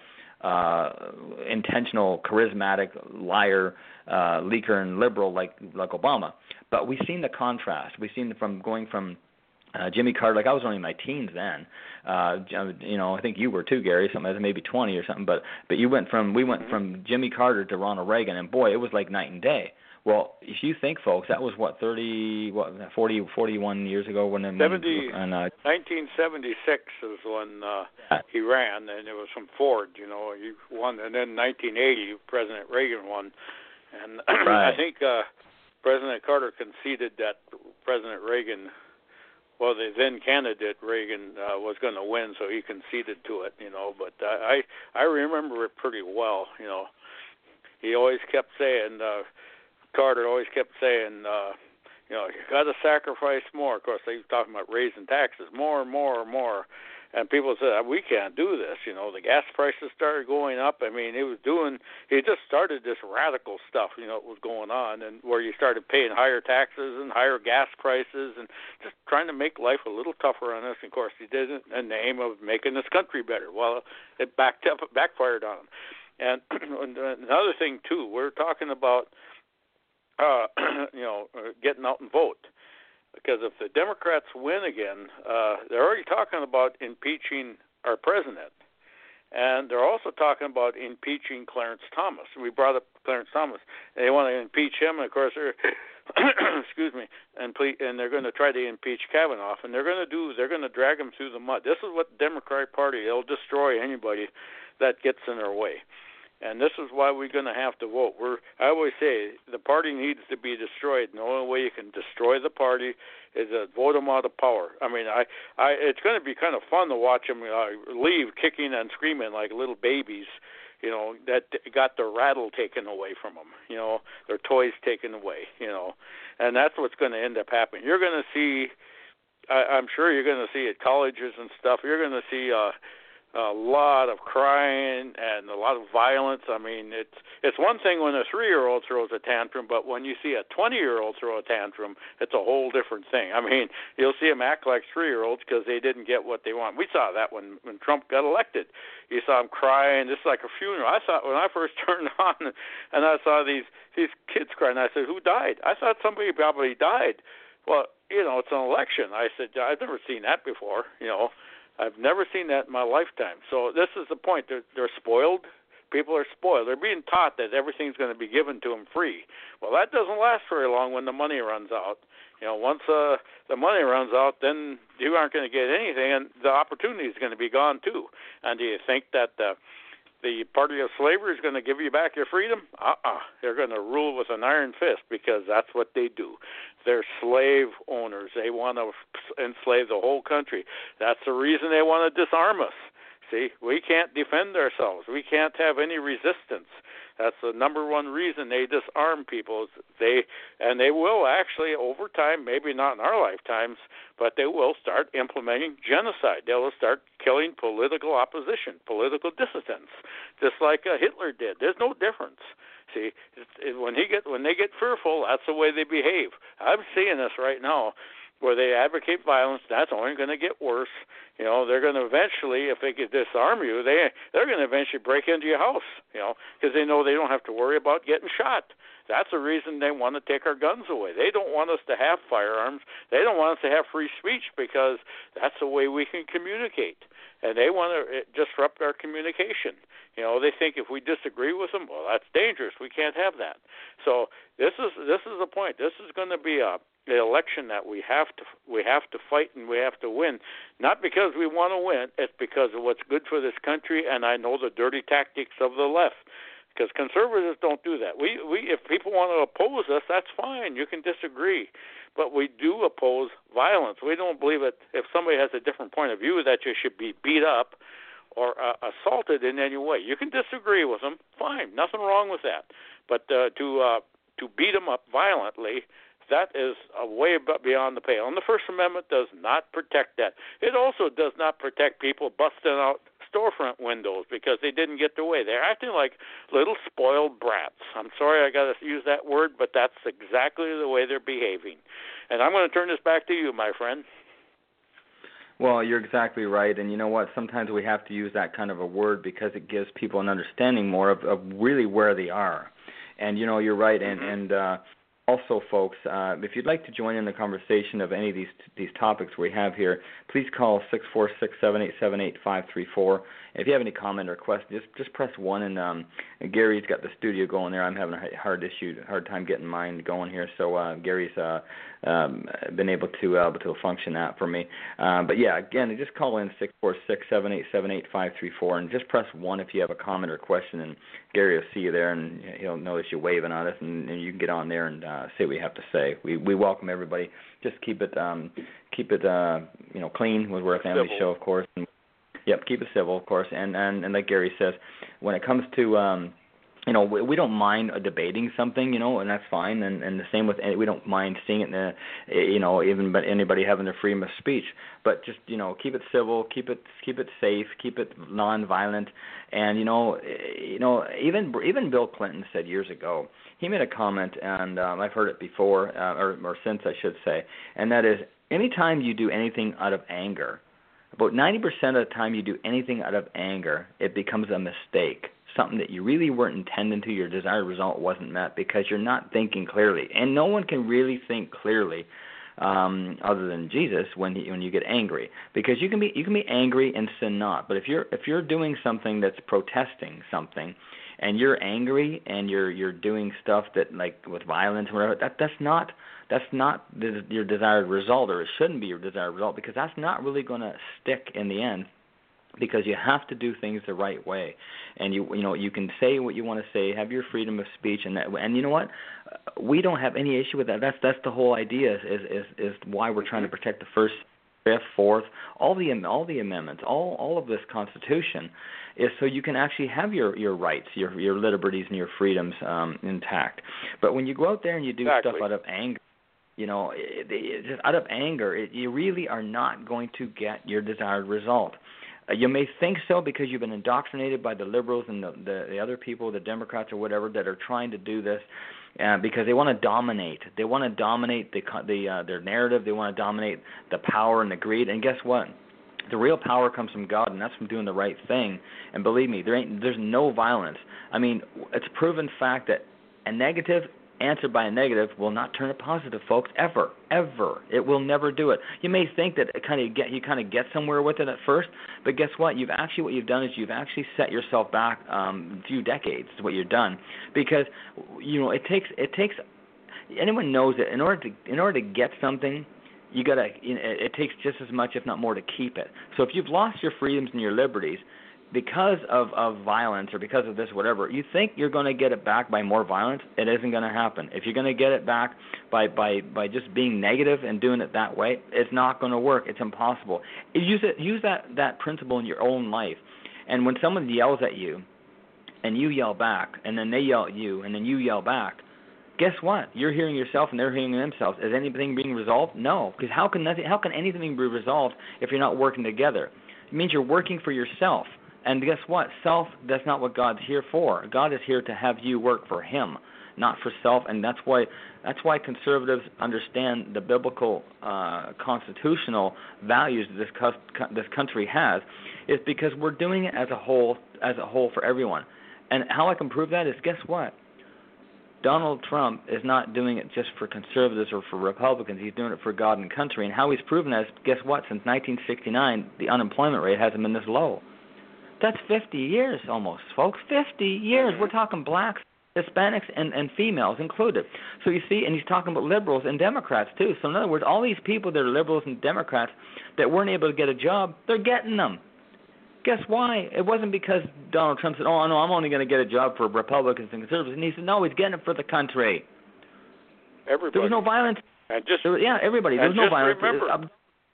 intentional, charismatic liar, leaker, and liberal like Obama. But we've seen the contrast. We've seen from going from Jimmy Carter, like I was only in my teens then. I think you were too, Gary, something maybe 20 or something. But we went from Jimmy Carter to Ronald Reagan, and boy, it was like night and day. Well, if you think, folks, that was 41 years ago when 1976 is when he ran, and it was from Ford. He won, and then 1980 President Reagan won, and right. I think President Carter conceded that President Reagan, well, the then candidate Reagan was going to win, so he conceded to it. But I remember it pretty well. He always kept saying. Carter always kept saying, you got to sacrifice more. Of course, they were talking about raising taxes more and more and more. And people said, we can't do this. The gas prices started going up. I mean, he just started this radical stuff, was going on, and where you started paying higher taxes and higher gas prices and just trying to make life a little tougher on us. And of course, he did it in the aim of making this country better. Well, it backfired on him. And another thing, too, we're talking about, getting out and vote. Because if the Democrats win again, they're already talking about impeaching our president. And they're also talking about impeaching Clarence Thomas. We brought up Clarence Thomas. They want to impeach him, and of course, they're and they're going to try to impeach Kavanaugh, and they're going to drag him through the mud. This is what the Democratic Party, they'll destroy anybody that gets in their way. And this is why we're going to have to vote. I always say the party needs to be destroyed. And the only way you can destroy the party is to vote them out of power. I mean, it's going to be kind of fun to watch them leave kicking and screaming like little babies, that got their rattle taken away from them, their toys taken away, And that's what's going to end up happening. You're going to see, I'm sure you're going to see at colleges and stuff, you're going to see a lot of crying and a lot of violence. I mean, it's one thing when a 3-year-old throws a tantrum, but when you see a 20-year-old throw a tantrum, it's a whole different thing. I mean, you'll see them act like 3-year-olds because they didn't get what they want. We saw that when Trump got elected. You saw them crying, just like a funeral. I thought when I first turned on and I saw these kids crying, I said, who died? I thought somebody probably died. Well, it's an election. I said, I've never seen that before, I've never seen that in my lifetime. So this is the point. They're spoiled. People are spoiled. They're being taught that everything's going to be given to them free. Well, that doesn't last very long when the money runs out. Once the money runs out, then you aren't going to get anything, and the opportunity is going to be gone too. And do you think that the party of slavery is going to give you back your freedom? They're going to rule with an iron fist because that's what they do. They're slave owners. They want to enslave the whole country. That's the reason they want to disarm us. See, we can't defend ourselves. We can't have any resistance. That's the number one reason they disarm people. They will actually, over time, maybe not in our lifetimes, but they will start implementing genocide. They will start killing political opposition, political dissidents, just like Hitler did. There's no difference. See, when they get fearful, that's the way they behave. I'm seeing this right now, where they advocate violence. That's only going to get worse. They're going to eventually, if they could disarm you, they're going to eventually break into your house. Because they know they don't have to worry about getting shot. That's the reason they want to take our guns away. They don't want us to have firearms. They don't want us to have free speech because that's the way we can communicate. And they want to disrupt our communication. They think if we disagree with them, well, that's dangerous. We can't have that. So this is the point. This is going to be an election that we have to fight and we have to win, not because we want to win. It's because of what's good for this country. And I know the dirty tactics of the left. Because conservatives don't do that. We if people want to oppose us, that's fine. You can disagree, but we do oppose violence. We don't believe that if somebody has a different point of view that you should be beat up or assaulted in any way. You can disagree with them, fine, nothing wrong with that. But to beat them up violently, that is a way beyond the pale. And the First Amendment does not protect that. It also does not protect people busting out storefront windows because they didn't get their way. They're acting like little spoiled brats. I'm sorry I got to use that word, but that's exactly the way they're behaving. And I'm going to turn this back to you, my friend. Well, you're exactly right. And you know what? Sometimes we have to use that kind of a word because it gives people an understanding more of really where they are. And, you're right. And also, folks, if you'd like to join in the conversation of any of these topics we have here, please call 646-787-8534. If you have any comment or question, just press 1. And Gary's got the studio going there. I'm having a hard time getting mine going here. So Gary's been able to function that for me. But yeah, again, just call in 646-787-8534 and just press 1 if you have a comment or question. And Gary will see you there, and he'll notice you waving at us, and you can get on there and say what you have to say. We welcome everybody. Just keep it clean. We're a family show, of course. And, keep it civil, of course. And like Gary says, when it comes to we don't mind debating something, and that's fine. And the same with, we don't mind seeing it, even but anybody having their freedom of speech. But just, keep it civil, keep it safe, keep it non-violent. And even Bill Clinton said years ago, he made a comment, and I've heard it before, or since I should say, and that is, anytime you do anything out of anger, about 90% of the time you do anything out of anger, it becomes a mistake. Something that you really weren't intending to, your desired result wasn't met because you're not thinking clearly. And no one can really think clearly other than Jesus when you get angry, because you can be angry and sin not. But if you're doing something that's protesting something, and you're angry and you're doing stuff that, like, with violence or whatever, that's not your desired result, or it shouldn't be your desired result, because that's not really going to stick in the end. Because you have to do things the right way, and you can say what you want to say, have your freedom of speech, and you know what, we don't have any issue with that. That's the whole idea is why we're trying to protect the First, Fifth, Fourth, all the amendments, all of this Constitution, is so you can actually have your rights, your liberties, and your freedoms intact. But when you go out there and you do stuff out of anger, just out of anger, you really are not going to get your desired result. You may think so because you've been indoctrinated by the liberals and the other people, the Democrats or whatever, that are trying to do this because they want to dominate. They want to dominate their narrative. They want to dominate the power and the greed. And guess what? The real power comes from God, and that's from doing the right thing. And believe me, there's no violence. I mean, it's a proven fact that a negative answered by a negative will not turn a positive, folks, ever. It will never do it. You may think that you kind of get somewhere with it at first, but guess what? What you've done is you've actually set yourself back a few decades is what you've done, because it takes anyone knows that in order to get something, you gotta it takes just as much, if not more, to keep it. So if you've lost your freedoms and your liberties because of violence or because of this, whatever, you think you're going to get it back by more violence, it isn't going to happen. If you're going to get it back by just being negative and doing it that way, it's not going to work. It's impossible. Use that principle in your own life. And when someone yells at you and you yell back, and then they yell at you and then you yell back, guess what? You're hearing yourself and they're hearing themselves. Is anything being resolved? No. Because how can anything be resolved if you're not working together? It means you're working for yourself. And guess what? Self, that's not what God's here for. God is here to have you work for Him, not for self. And that's why conservatives understand the biblical constitutional values that this country has, is because we're doing it as a whole for everyone. And how I can prove that is, guess what? Donald Trump is not doing it just for conservatives or for Republicans. He's doing it for God and country. And how he's proven that is, guess what? Since 1969, the unemployment rate hasn't been this low. That's 50 years almost, folks. 50 years. We're talking blacks, Hispanics, and females included. So you see, and he's talking about liberals and Democrats too. So in other words, all these people that are liberals and Democrats that weren't able to get a job, they're getting them. Guess why? It wasn't because Donald Trump said, oh, no, I'm only going to get a job for Republicans and conservatives. And he said, no, he's getting it for the country. Everybody. There was no violence. Everybody. There was no violence. Remember,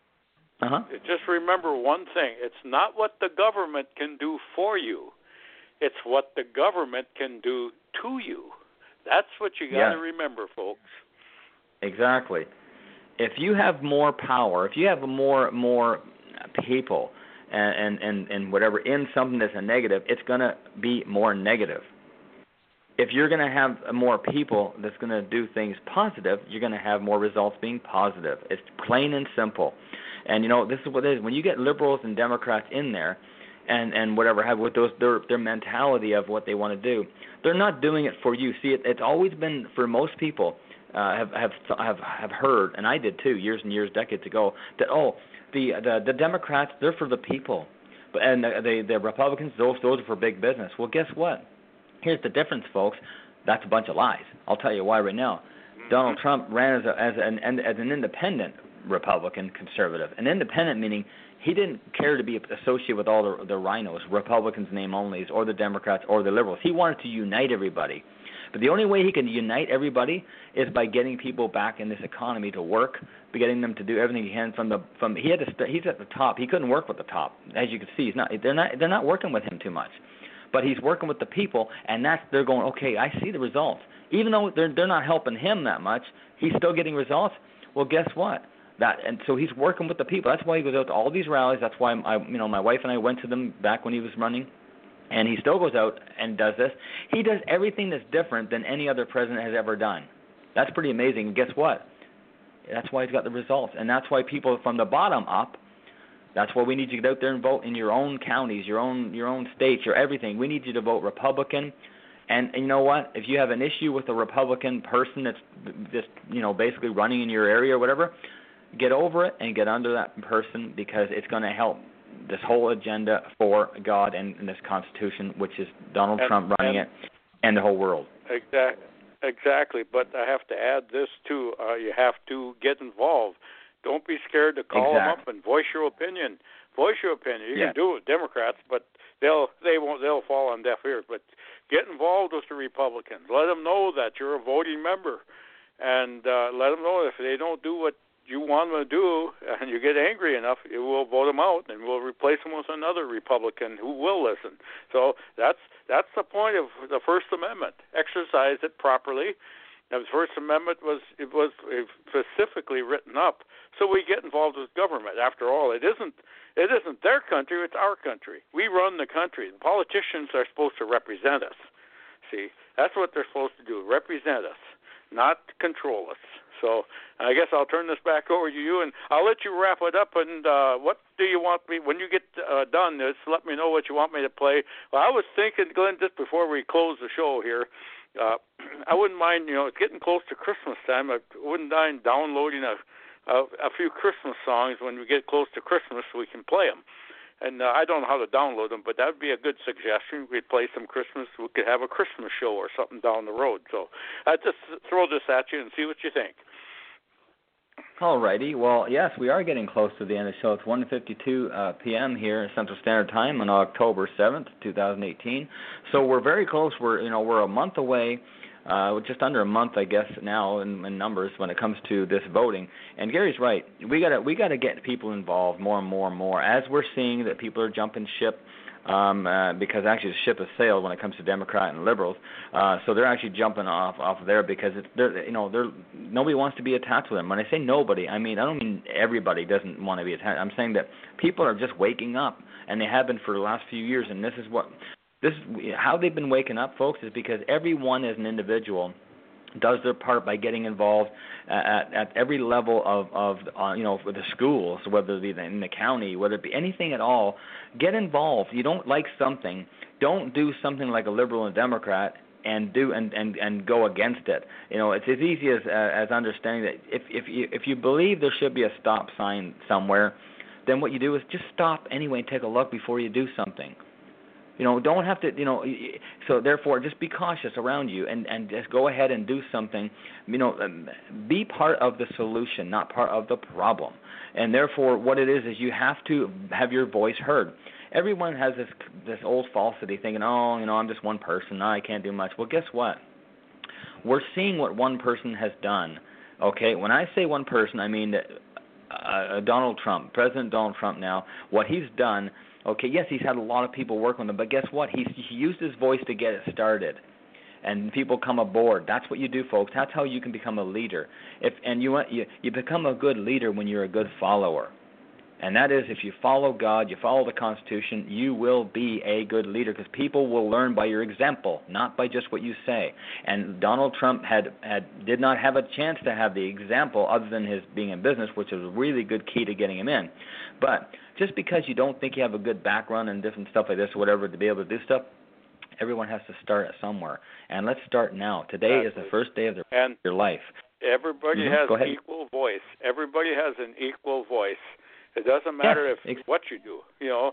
just remember one thing. It's not what the government can do for you. It's what the government can do to you. That's what you got to remember, folks. Exactly. If you have more power, if you have more people and whatever in something that's a negative, it's going to be more negative. If you're going to have more people that's going to do things positive, you're going to have more results being positive. It's plain and simple. And, this is what it is. When you get liberals and Democrats in there and whatever, have with their mentality of what they want to do, they're not doing it for you. See, it's always been, for most people, have heard, and I did too, years and years, decades ago, that, the Democrats, they're for the people. And the Republicans, those are for big business. Well, guess what? Here's the difference, folks. That's a bunch of lies. I'll tell you why right now. Donald Trump ran as an independent Republican conservative. An independent meaning he didn't care to be associated with all the rhinos, Republicans name onlys, or the Democrats or the liberals. He wanted to unite everybody. But the only way he can unite everybody is by getting people back in this economy to work, by getting them to do everything he can he's at the top. He couldn't work with the top. As you can see, they're not working with him too much. But he's working with the people, and they're going, okay, I see the results. Even though they're not helping him that much, he's still getting results. Well, guess what? And so he's working with the people. That's why he goes out to all these rallies. That's why my wife and I went to them back when he was running. And he still goes out and does this. He does everything that's different than any other president has ever done. That's pretty amazing. And guess what? That's why he's got the results. And that's why people from the bottom up, that's why we need you to get out there and vote in your own counties, your own states, your everything. We need you to vote Republican. And you know what? If you have an issue with a Republican person that's just, basically running in your area or whatever, get over it and get under that person, because it's going to help this whole agenda for God and this Constitution, which is Donald Trump running it, and the whole world. Exactly. But I have to add this too. You have to get involved. Don't be scared to call them up and voice your opinion. Voice your opinion. You can do it with Democrats, but they'll fall on deaf ears. But get involved with the Republicans. Let them know that you're a voting member, and let them know if they don't do what you want them to do, and you get angry enough, you will vote them out, and we'll replace them with another Republican who will listen. So that's the point of the First Amendment. Exercise it properly. Now, the First Amendment was specifically written up so we get involved with government. After all, it isn't their country; it's our country. We run the country. The politicians are supposed to represent us. See, that's what they're supposed to do: represent us, not control us. So I guess I'll turn this back over to you, and I'll let you wrap it up. And what do you want me, when you get done, just let me know what you want me to play. Well, I was thinking, Glenn, just before we close the show here, I wouldn't mind, it's getting close to Christmas time. I wouldn't mind downloading a few Christmas songs. When we get close to Christmas, we can play them. And I don't know how to download them, but that would be a good suggestion. We'd play some Christmas. We could have a Christmas show or something down the road. So I just throw this at you and see what you think. All righty. Well, yes, we are getting close to the end of the show. It's 1:52 p.m. here Central Standard Time on October 7th, 2018. So we're very close. We're a month away, just under a month, I guess, now in numbers when it comes to this voting. And Gary's right. We gotta get people involved more and more and more, as we're seeing that people are jumping ship. Because actually the ship has sailed when it comes to Democrat and liberals, so they're actually jumping off there because nobody wants to be attached with them. When I say nobody, I don't mean everybody doesn't want to be attached. I'm saying that people are just waking up, and they have been for the last few years. And this is how they've been waking up, folks, is because everyone as an individual does their part by getting involved at every level of with the schools, whether it be in the county, whether it be anything at all. Get involved. You don't like something, don't do something like a liberal and Democrat and go against it. It's as easy as understanding that if you believe there should be a stop sign somewhere, then what you do is just stop anyway and take a look before you do something. Don't have to, so therefore just be cautious around you and just go ahead and do something. Be part of the solution, not part of the problem. And therefore what it is you have to have your voice heard. Everyone has this old falsity thinking, I'm just one person, I can't do much. Well, guess what? We're seeing what one person has done. Okay, when I say one person, I mean Donald Trump, President Donald Trump now, what he's done. Okay, yes, he's had a lot of people work with him, but guess what? He used his voice to get it started, and people come aboard. That's what you do, folks. That's how you can become a leader. You become a good leader when you're a good follower, and that is if you follow God, you follow the Constitution, you will be a good leader because people will learn by your example, not by just what you say. And Donald Trump did not have a chance to have the example other than his being in business, which is a really good key to getting him in. But just because you don't think you have a good background and different stuff like this or whatever to be able to do stuff, everyone has to start at somewhere. And let's start now. Today is the first day of your life. Everybody has an equal voice. Everybody has an equal voice. It doesn't matter what you do.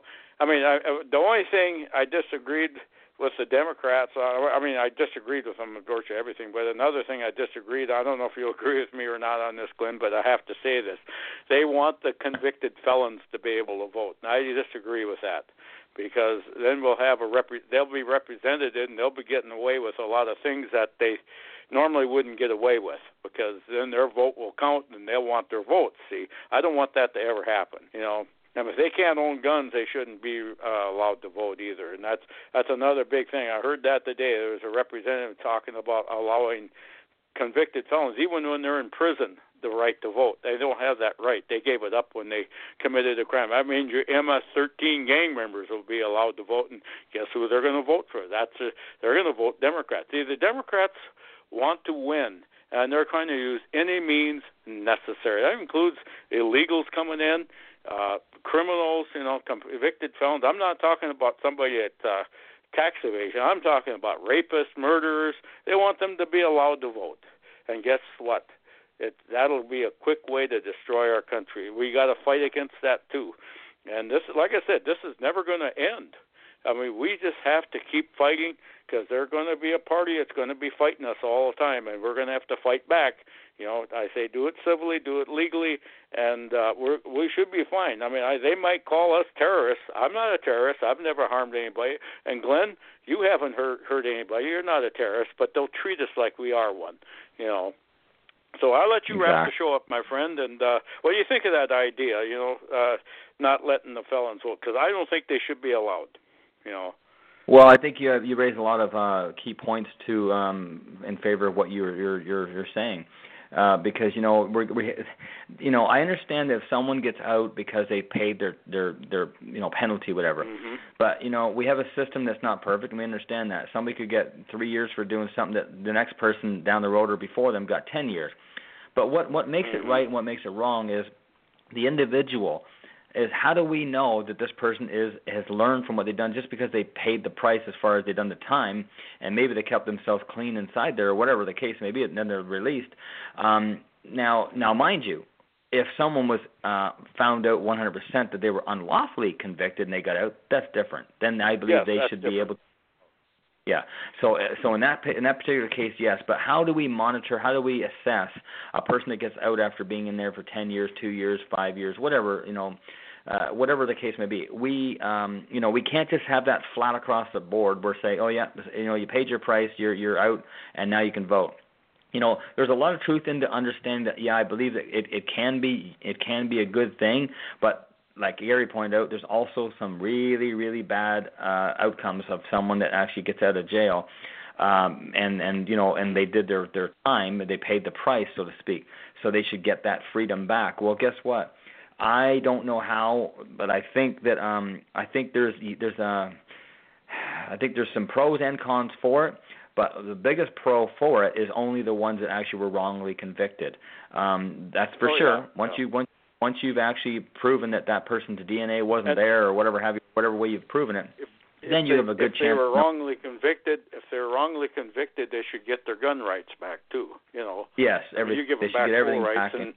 The only thing I disagreed with the Democrats, I disagreed with them on virtually everything, but another thing I disagreed, I don't know if you'll agree with me or not on this, Glenn, but I have to say this. They want the convicted felons to be able to vote. And I disagree with that because then we'll have they'll be represented and they'll be getting away with a lot of things that they normally wouldn't get away with because then their vote will count and they'll want their votes. See, I don't want that to ever happen, And if they can't own guns, they shouldn't be allowed to vote either. And that's another big thing. I heard that today. There was a representative talking about allowing convicted felons, even when they're in prison, the right to vote. They don't have that right. They gave it up when they committed a crime. That means your MS-13 gang members will be allowed to vote, and guess who they're going to vote for? They're going to vote Democrats. See, the Democrats want to win, and they're trying to use any means necessary. That includes illegals coming in, criminals, convicted felons. I'm not talking about somebody at tax evasion. I'm talking about rapists, murderers. They want them to be allowed to vote. And guess what? That'll be a quick way to destroy our country. We got to fight against that too. And this, like I said, this is never going to end. I mean, we just have to keep fighting because there's going to be a party that's going to be fighting us all the time, and we're going to have to fight back. I say do it civilly, do it legally, and we should be fine. I mean, they might call us terrorists. I'm not a terrorist. I've never harmed anybody. And Glenn, you haven't hurt anybody. You're not a terrorist, but they'll treat us like we are one. So I'll let you wrap the show up, my friend. And what do you think of that idea? Not letting the felons vote, because I don't think they should be allowed. Well, I think you raised a lot of key points too in favor of what you're saying. Because I understand that if someone gets out because they paid their penalty, whatever. Mm-hmm. But we have a system that's not perfect, and we understand that somebody could get 3 years for doing something that the next person down the road or before them got 10 years. But what makes it right and what makes it wrong is the individual. Is how do we know that this person has learned from what they've done just because they paid the price as far as they've done the time, and maybe they kept themselves clean inside there or whatever the case may be, and then they're released. Now, mind you, if someone was found out 100% that they were unlawfully convicted and they got out, that's different. Then I believe they should be able to. Yeah. So in that particular case, yes. But how do we monitor? How do we assess a person that gets out after being in there for 10 years, 2 years, 5 years, whatever whatever the case may be? We can't just have that flat across the board where say, oh yeah, you paid your price, you're out, and now you can vote. There's a lot of truth into understanding that. Yeah, I believe that it can be a good thing, but like Gary pointed out, there's also some really, really bad outcomes of someone that actually gets out of jail, and they did their time, they paid the price, so to speak. So they should get that freedom back. Well, guess what? I don't know how, but I think that I think there's some pros and cons for it. But the biggest pro for it is only the ones that actually were wrongly convicted. That's for sure. Yeah. Once you've actually proven that person's DNA wasn't there or whatever way you've proven it, then you have a good chance. If they were wrongly convicted, they should get their gun rights back too. Yes, you give them back full rights. And,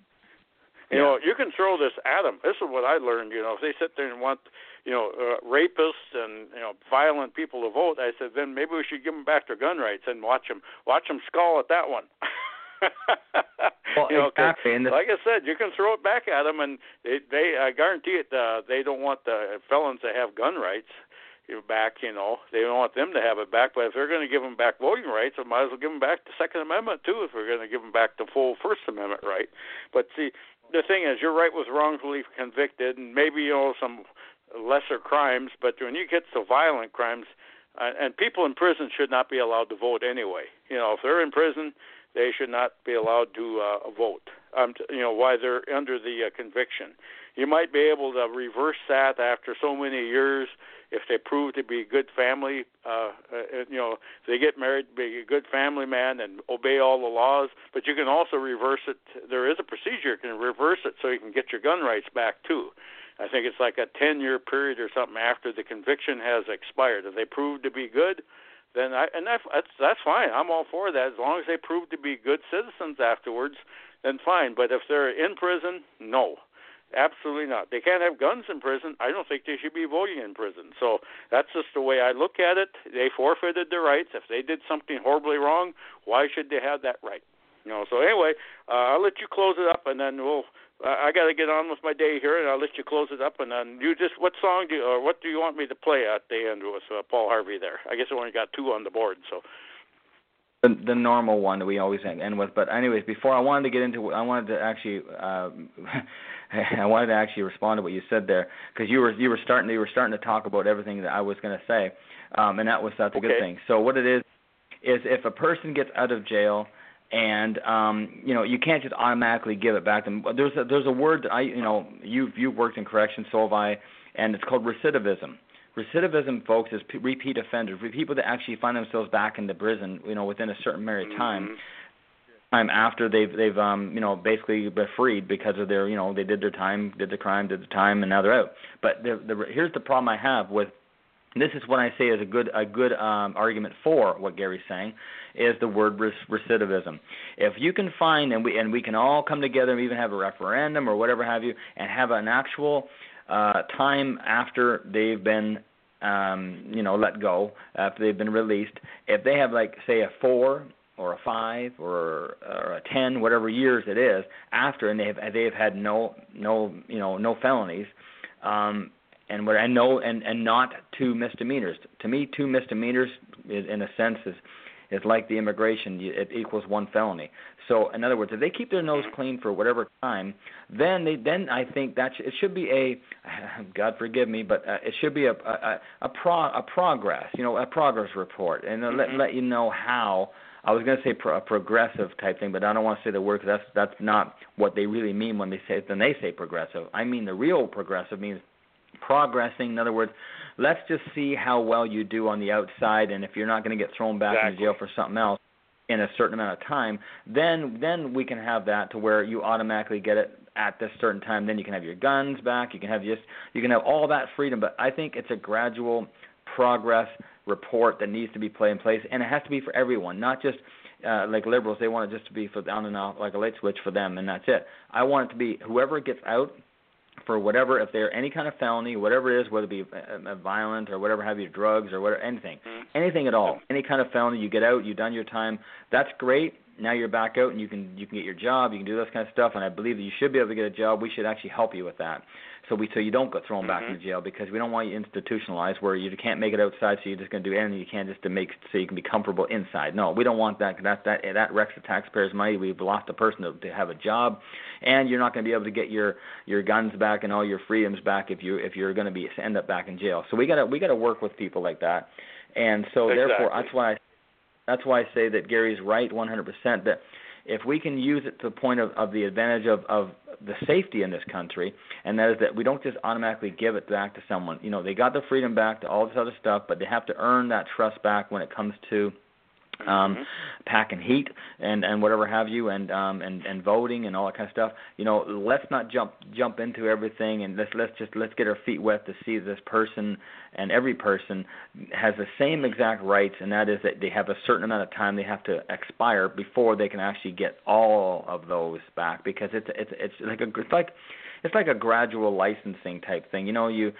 you can throw this at them. This is what I learned. If they sit there and want, rapists and violent people to vote, I said then maybe we should give them back their gun rights and watch them skull at that one. Well, exactly. Like I said, you can throw it back at them, and I guarantee it. They don't want the felons to have gun rights back. They don't want them to have it back. But if they're going to give them back voting rights, I might as well give them back the Second Amendment too. If we're going to give them back the full First Amendment right. But see, the thing is, your right was wrongfully convicted, and maybe some lesser crimes. But when you get to violent crimes, and people in prison should not be allowed to vote anyway. If they're in prison, they should not be allowed to vote. While they're under the conviction. You might be able to reverse that after so many years if they prove to be a good family. If they get married, be a good family man and obey all the laws. But you can also reverse it. There is a procedure you can reverse it so you can get your gun rights back too. I think it's like a 10-year period or something after the conviction has expired. If they prove to be good, then that's fine. I'm all for that as long as they prove to be good citizens afterwards. Then fine. But if they're in prison, no, absolutely not. They can't have guns in prison. I don't think they should be voting in prison. So that's just the way I look at it. They forfeited their rights. If they did something horribly wrong, why should they have that right? So anyway, I'll let you close it up, and then I got to get on with my day here, and I'll let you close it up. And then what song what do you want me to play at the end with Paul Harvey there? I guess I only got two on the board, so. the normal one that we always end with. But anyways, before I wanted to actually respond to what you said there, because you were starting to talk about everything that I was going to say, and that's a good thing. So what it is if a person gets out of jail, and you can't just automatically give it back to them. There's a word that you've worked in corrections, so have I, and it's called recidivism. Recidivism, folks, is repeat offenders, people that actually find themselves back in the prison, within a certain period of time after they've basically been freed because of their, they did their time, did the crime, and now they're out. But here's the problem I have with. This is what I say is a good argument for what Gary's saying, is the word recidivism. If you can find, and we can all come together and even have a referendum or whatever have you, and have an actual time after they've been let go, after they've been released, if they have say a 4 or a 5 or a 10, whatever years it is after, and they've had no felonies. And not 2 misdemeanors. To me, 2 misdemeanors is, in a sense, is like the immigration. It equals 1 felony. So, in other words, if they keep their nose clean for whatever time, then I think that it should be God forgive me, but it should be a progress, a progress report, and let you know how. I was going to say a progressive type thing, but I don't want to say the word because that's not what they really mean when they say progressive. I mean the real progressive means progressing. In other words, let's just see how well you do on the outside, and if you're not going to get thrown back into jail for something else in a certain amount of time, then we can have that to where you automatically get it at this certain time. Then you can have your guns back. You can have all that freedom. But I think it's a gradual progress report that needs to be put in place, and it has to be for everyone, not just like liberals. They want it just to be for on and off, like a light switch for them, and that's it. I want it to be whoever gets out for whatever, if they're any kind of felony, whatever it is, whether it be violent or whatever have you, drugs or whatever, anything at all, any kind of felony, you get out, you've done your time, that's great. Now you're back out and you can get your job, you can do this kind of stuff, and I believe that you should be able to get a job. We should actually help you with that. So you don't get thrown back into jail, because we don't want you institutionalized where you can't make it outside, so you're just going to do anything you can just to make so you can be comfortable inside. No, we don't want that. That wrecks the taxpayers' money. We've lost a person to have a job, and you're not going to be able to get your guns back and all your freedoms back if you're going to end up back in jail. So we got to work with people like that, and so therefore that's why I say that Gary's right 100%. That if we can use it to the point of the advantage of the safety in this country, and that is that we don't just automatically give it back to someone. They got their freedom back to all this other stuff, but they have to earn that trust back when it comes to packing heat and whatever have you, and voting and all that kind of stuff. Let's not jump into everything, and let's get our feet wet to see this person, and every person has the same exact rights, and that is that they have a certain amount of time they have to expire before they can actually get all of those back, because it's like a gradual licensing type thing. If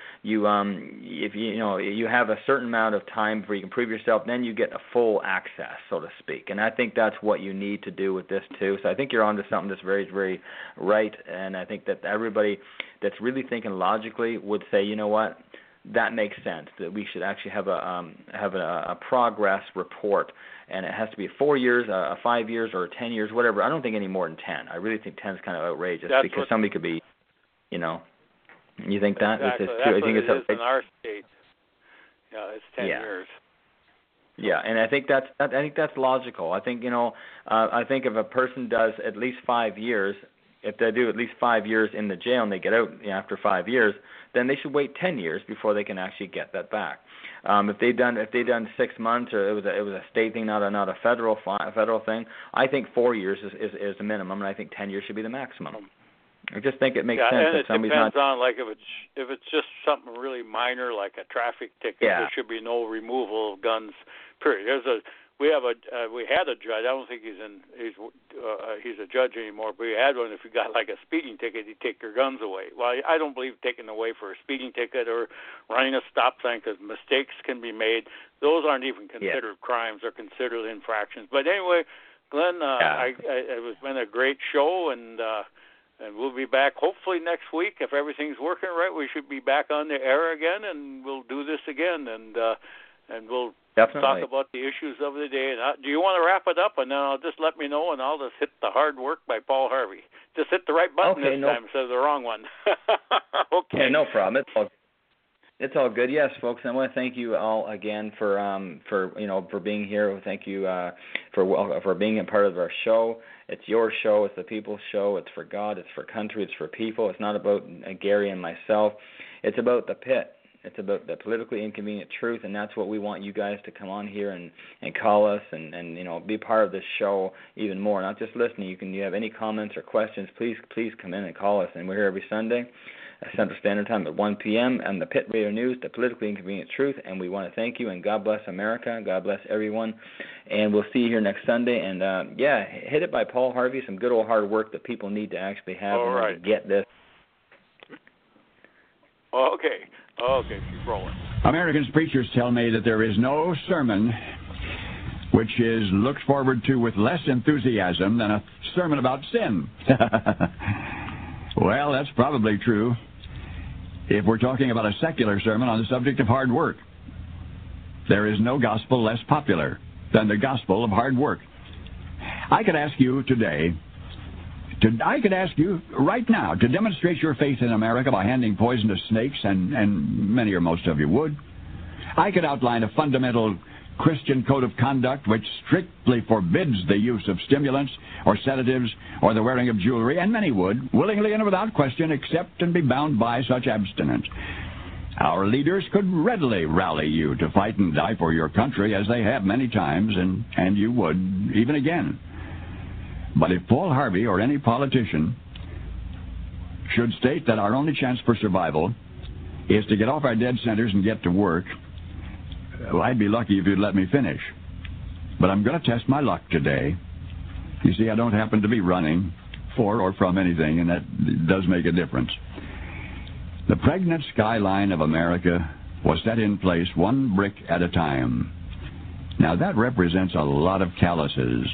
you have a certain amount of time before you can prove yourself, then you get a full access, so to speak. And I think that's what you need to do with this too. So I think you're onto something that's very, very right. And I think that everybody that's really thinking logically would say, you know what, that makes sense. That we should actually have a progress report, and it has to be 4 years, 5 years, or 10 years, whatever. I don't think any more than 10. I really think 10 is kind of outrageous, because somebody could be. You think that? Exactly. That's what it is in our state. Yeah, it's 10 years. Yeah, and I think that's logical. I think I think if a person does at least 5 years, if they do at least 5 years in the jail and they get out after 5 years, then they should wait 10 years before they can actually get that back. If they done 6 months, or it was a state thing, not a federal thing, I think 4 years is the minimum, and I think 10 years should be the maximum. I just think it makes sense. And it depends on, like, if it's just something really minor, like a traffic ticket, there should be no removal of guns. Period. We had a judge. I don't think he's a judge anymore, but we had one. If you got like a speeding ticket, he'd take your guns away. Well, I don't believe taking away for a speeding ticket or running a stop sign, because mistakes can be made. Those aren't even considered crimes; they're considered infractions. But anyway, Glenn, it's been a great show, and we'll be back hopefully next week. If everything's working right, we should be back on the air again, and we'll do this again, and we'll Definitely. Talk about the issues of the day. And do you want to wrap it up, and then I'll just let me know, and I'll just hit the hard work by Paul Harvey. Just hit the right button this time instead of the wrong one. Okay. Yeah, no problem. It's all good. Yes, folks. I want to thank you all again for being here. Thank you for being a part of our show. It's your show. It's the people's show. It's for God. It's for country. It's for people. It's not about Gary and myself. It's about the pit. It's about the politically inconvenient truth, and that's what we want you guys to come on here and call us and be part of this show even more. Not just listening. You have any comments or questions, please come in and call us. And we're here every Sunday, Central Standard Time at 1 p.m. and the Pit Radio News, the politically inconvenient truth. And we want to thank you, and God bless America. God bless everyone. And we'll see you here next Sunday. And, hit it by Paul Harvey, some good old hard work that people need to actually have in order to get this. Okay, keep rolling. American preachers tell me that there is no sermon which is looked forward to with less enthusiasm than a sermon about sin. Well, that's probably true if we're talking about a secular sermon on the subject of hard work. There is no gospel less popular than the gospel of hard work. I could ask you right now to demonstrate your faith in America by handing poison to snakes, and many or most of you would. I could outline a fundamental Christian code of conduct which strictly forbids the use of stimulants or sedatives or the wearing of jewelry, and many would, willingly and without question, accept and be bound by such abstinence. Our leaders could readily rally you to fight and die for your country, as they have many times, and you would even again. But if Paul Harvey or any politician should state that our only chance for survival is to get off our dead centers and get to work, well, I'd be lucky if you'd let me finish. But I'm going to test my luck today. You see, I don't happen to be running for or from anything, and that does make a difference. The pregnant skyline of America was set in place one brick at a time. Now, that represents a lot of calluses.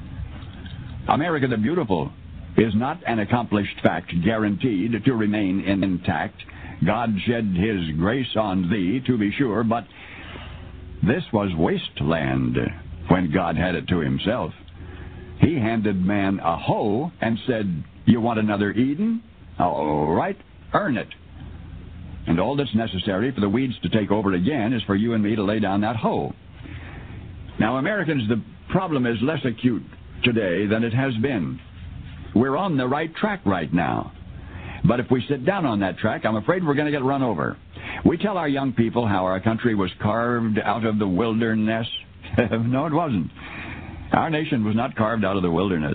America the Beautiful is not an accomplished fact guaranteed to remain intact. God shed his grace on thee, to be sure, but this was wasteland when God had it to himself. He handed man a hoe and said, "You want another Eden? All right, earn it." And all that's necessary for the weeds to take over again is for you and me to lay down that hoe. Now, Americans, the problem is less acute today than it has been. We're on the right track right now. But if we sit down on that track, I'm afraid we're going to get run over. We tell our young people how our country was carved out of the wilderness. No, it wasn't. Our nation was not carved out of the wilderness.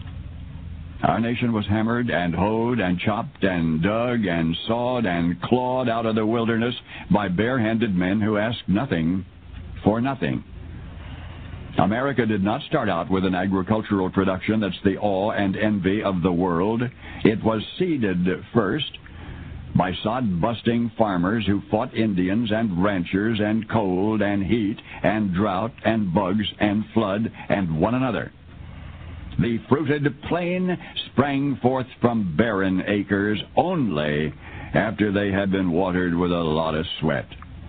Our nation was hammered and hoed and chopped and dug and sawed and clawed out of the wilderness by bare-handed men who asked nothing for nothing. America did not start out with an agricultural production that's the awe and envy of the world. It was seeded first by sod-busting farmers who fought Indians and ranchers and cold and heat and drought and bugs and flood and one another. The fruited plain sprang forth from barren acres only after they had been watered with a lot of sweat.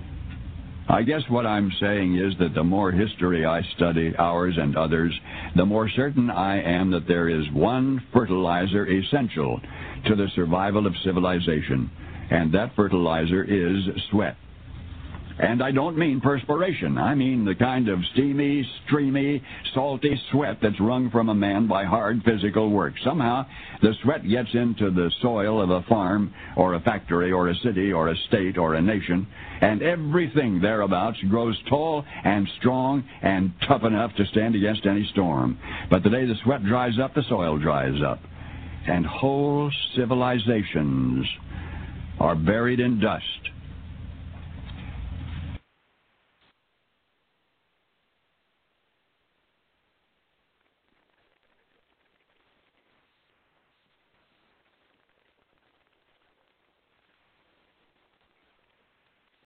I guess what I'm saying is that the more history I study, ours and others, the more certain I am that there is one fertilizer essential to the survival of civilization, and that fertilizer is sweat. And I don't mean perspiration. I mean the kind of steamy, streamy, salty sweat that's wrung from a man by hard physical work. Somehow, the sweat gets into the soil of a farm or a factory or a city or a state or a nation, and everything thereabouts grows tall and strong and tough enough to stand against any storm. But the day the sweat dries up, the soil dries up. And whole civilizations are buried in dust